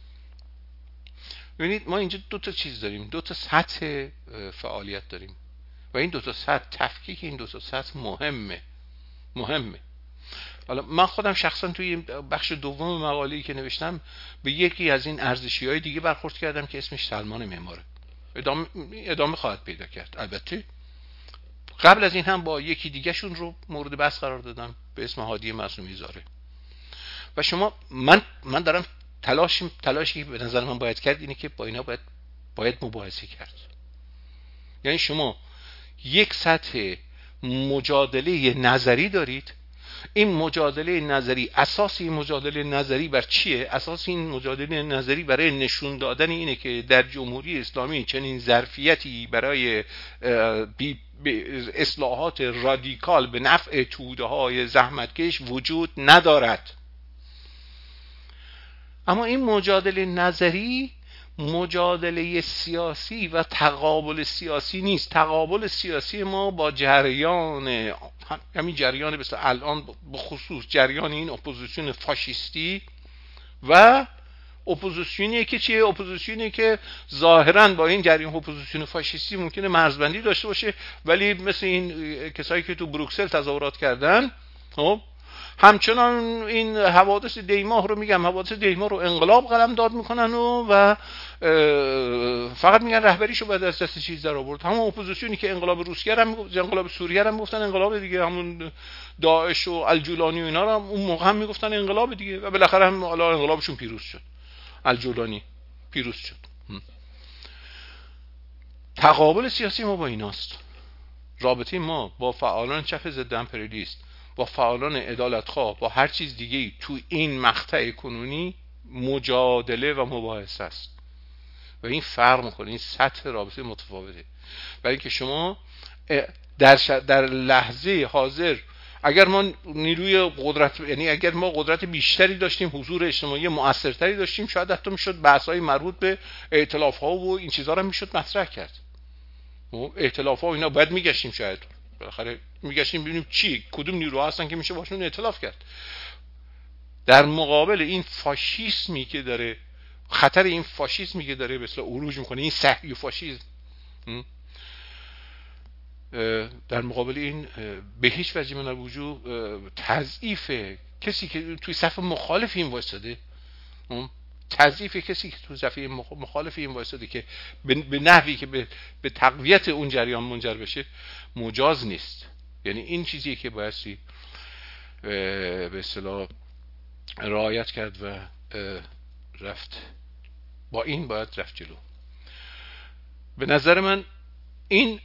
ببینید ما اینجا دو تا چیز داریم، دو تا سطح فعالیت داریم و این دو تا سطح تفکیک این دو تا سطح مهمه مهمه. حالا من خودم شخصا توی بخش دوم مقاله‌ای که نوشتم به یکی از این ارزشی‌های دیگه برخورد کردم که اسمش سلمان معماره. ادامه ادامه خواهد پیدا کرد. البته قبل از این هم با یکی دیگه شون رو مورد بحث قرار دادم به اسم هادی معصومی زاره. و شما من من دارم تلاش تلاشی به نظر من باید کرد اینه که با اینا باید باید مباحثه کرد. یعنی شما یک سطح مجادله نظری دارید. این مجادله نظری، اساس این مجادله نظری بر چیه؟ اساس این مجادله نظری برای نشون دادن اینه که در جمهوری اسلامی چنین ظرفیتی برای اصلاحات رادیکال به نفع توده‌های زحمتکش وجود ندارد. اما این مجادله نظری مجادله سیاسی و تقابل سیاسی نیست. تقابل سیاسی ما با جریان همین جریان مثل الان بخصوص جریان این اپوزیسیون فاشیستی و اپوزیسیونی که چیه؟ اپوزیسیونی که ظاهراً با این جریان اپوزیسیون فاشیستی ممکنه مرزبندی داشته باشه ولی مثل این کسایی که تو بروکسل تظاهرات کردن خب همچنان این حوادث دیماه رو میگم حوادث دیماه رو انقلاب قلمداد میکنن و, و فقط میگن رهبریشو باید از دست چیز در آورد. همون اپوزیسیونی که انقلاب روسیه هم میگفت، انقلاب سوریه هم میگفتن انقلاب دیگه، همون داعش و الجولانی و اینا رو هم اون موقع هم میگفتن انقلاب دیگه و بالاخره هم حالا انقلابشون پیروز شد. الجولانی پیروز شد. تقابل سیاسی ما با ایناست. رابطه ما با فعالان چپ ضد امپریالیست، با فعالان عدالتخواه، با هر چیز دیگه‌ای تو این مقطع کنونی مجادله و مباحثه است و این فرق میکنه. این سطح رابطه متفاوته. برای اینکه شما در در لحظه حاضر اگر ما نیروی قدرت یعنی اگر ما قدرت بیشتری داشتیم، حضور اجتماعی مؤثرتری داشتیم، شاید حتی میشد بحث‌های مربوط به ائتلاف‌ها و این چیزا رو میشد مطرح کرد. ائتلاف ها اینا باید میگشتیم، شاید بالاخره میگشتیم ببینیم چی کدوم نیروها هستن که میشه باشون ائتلاف کرد. در مقابل این فاشیسمی که داره، خطر این فاشیسمی که داره به اصطلاح عروج میکنه، این صهیو فاشیسم، در مقابل این به هیچ وجه من الوجود تضعیف کسی که توی صف مخالف این وایساده، تضعیف کسی که توی صف مخالف این وایساده که به نحوی که به, به تقویت اون جریان منجر بشه مجاز نیست. یعنی این چیزیه که بایستی به اصطلاح رعایت کرد و رفت، با این باید رفت جلو. به نظر من این،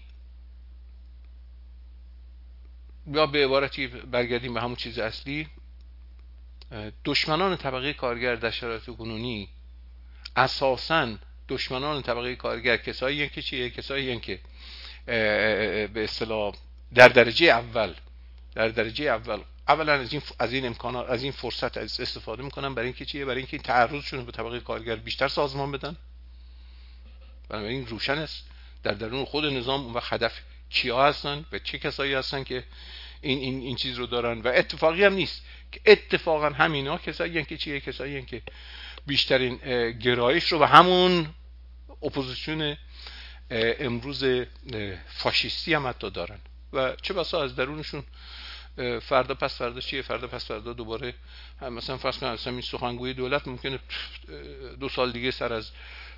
یا به عبارتی برگردیم به همون چیز اصلی، دشمنان طبقه کارگر در شرایط کنونی اساساً دشمنان طبقه کارگر کسایی که چیه؟ کسایی که به اصطلاح در درجه اول در درجه اول اولا از این از این امکانات، از این فرصت استفاده میکنن برای اینکه چیه؟ برای اینکه تعرضشون به طبقه کارگر بیشتر سازمان بدن. بنابراین روشن است در درون خود نظام اون وقت هدف کیا هستن و چه کسایی هستن که این این این چیز رو دارن. و اتفاقی هم نیست که اتفاقا همینا کسایی هستن که چیه؟ کسایی هستن که بیشترین گرایش رو به همون اپوزیسیون امروز فاشیستی هم حتی دارن و چه بسا از درونشون فردا پس فردا چیه؟ فردا پس فردا دوباره مثلا فرض کن اصلا این سخنگوی دولت ممکنه دو سال دیگه سر از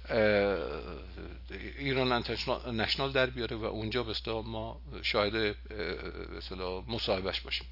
ایران نشنال در بیاره و اونجا به اصطلاح ما شاهد به اصطلاح مصاحبهش باشیم.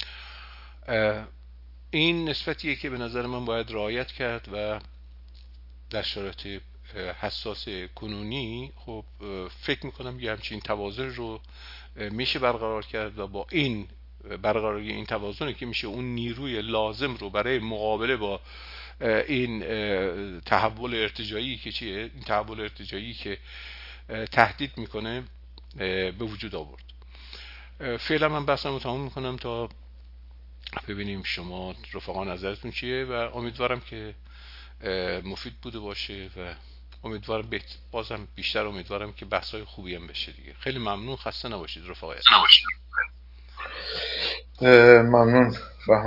این نسبتیه که به نظر من باید رعایت کرد و در شرایط حساس کنونی خب فکر میکنم یه همچین توازن رو میشه برقرار کرد و با این برقراری این توازنی که میشه اون نیروی لازم رو برای مقابله با این تحول ارتجاعی که چیه؟ این تحول ارتجاعی که تهدید میکنه به وجود آورد. فعلا من بحثم رو تمام میکنم تا ببینیم شما رفقا نظرتون چیه و امیدوارم که مفید بوده باشه و امیدوارم بازم بیشتر امیدوارم که بحثای خوبی هم بشه دیگه. خیلی ممنون، خسته نباشید رفقا. ممنون.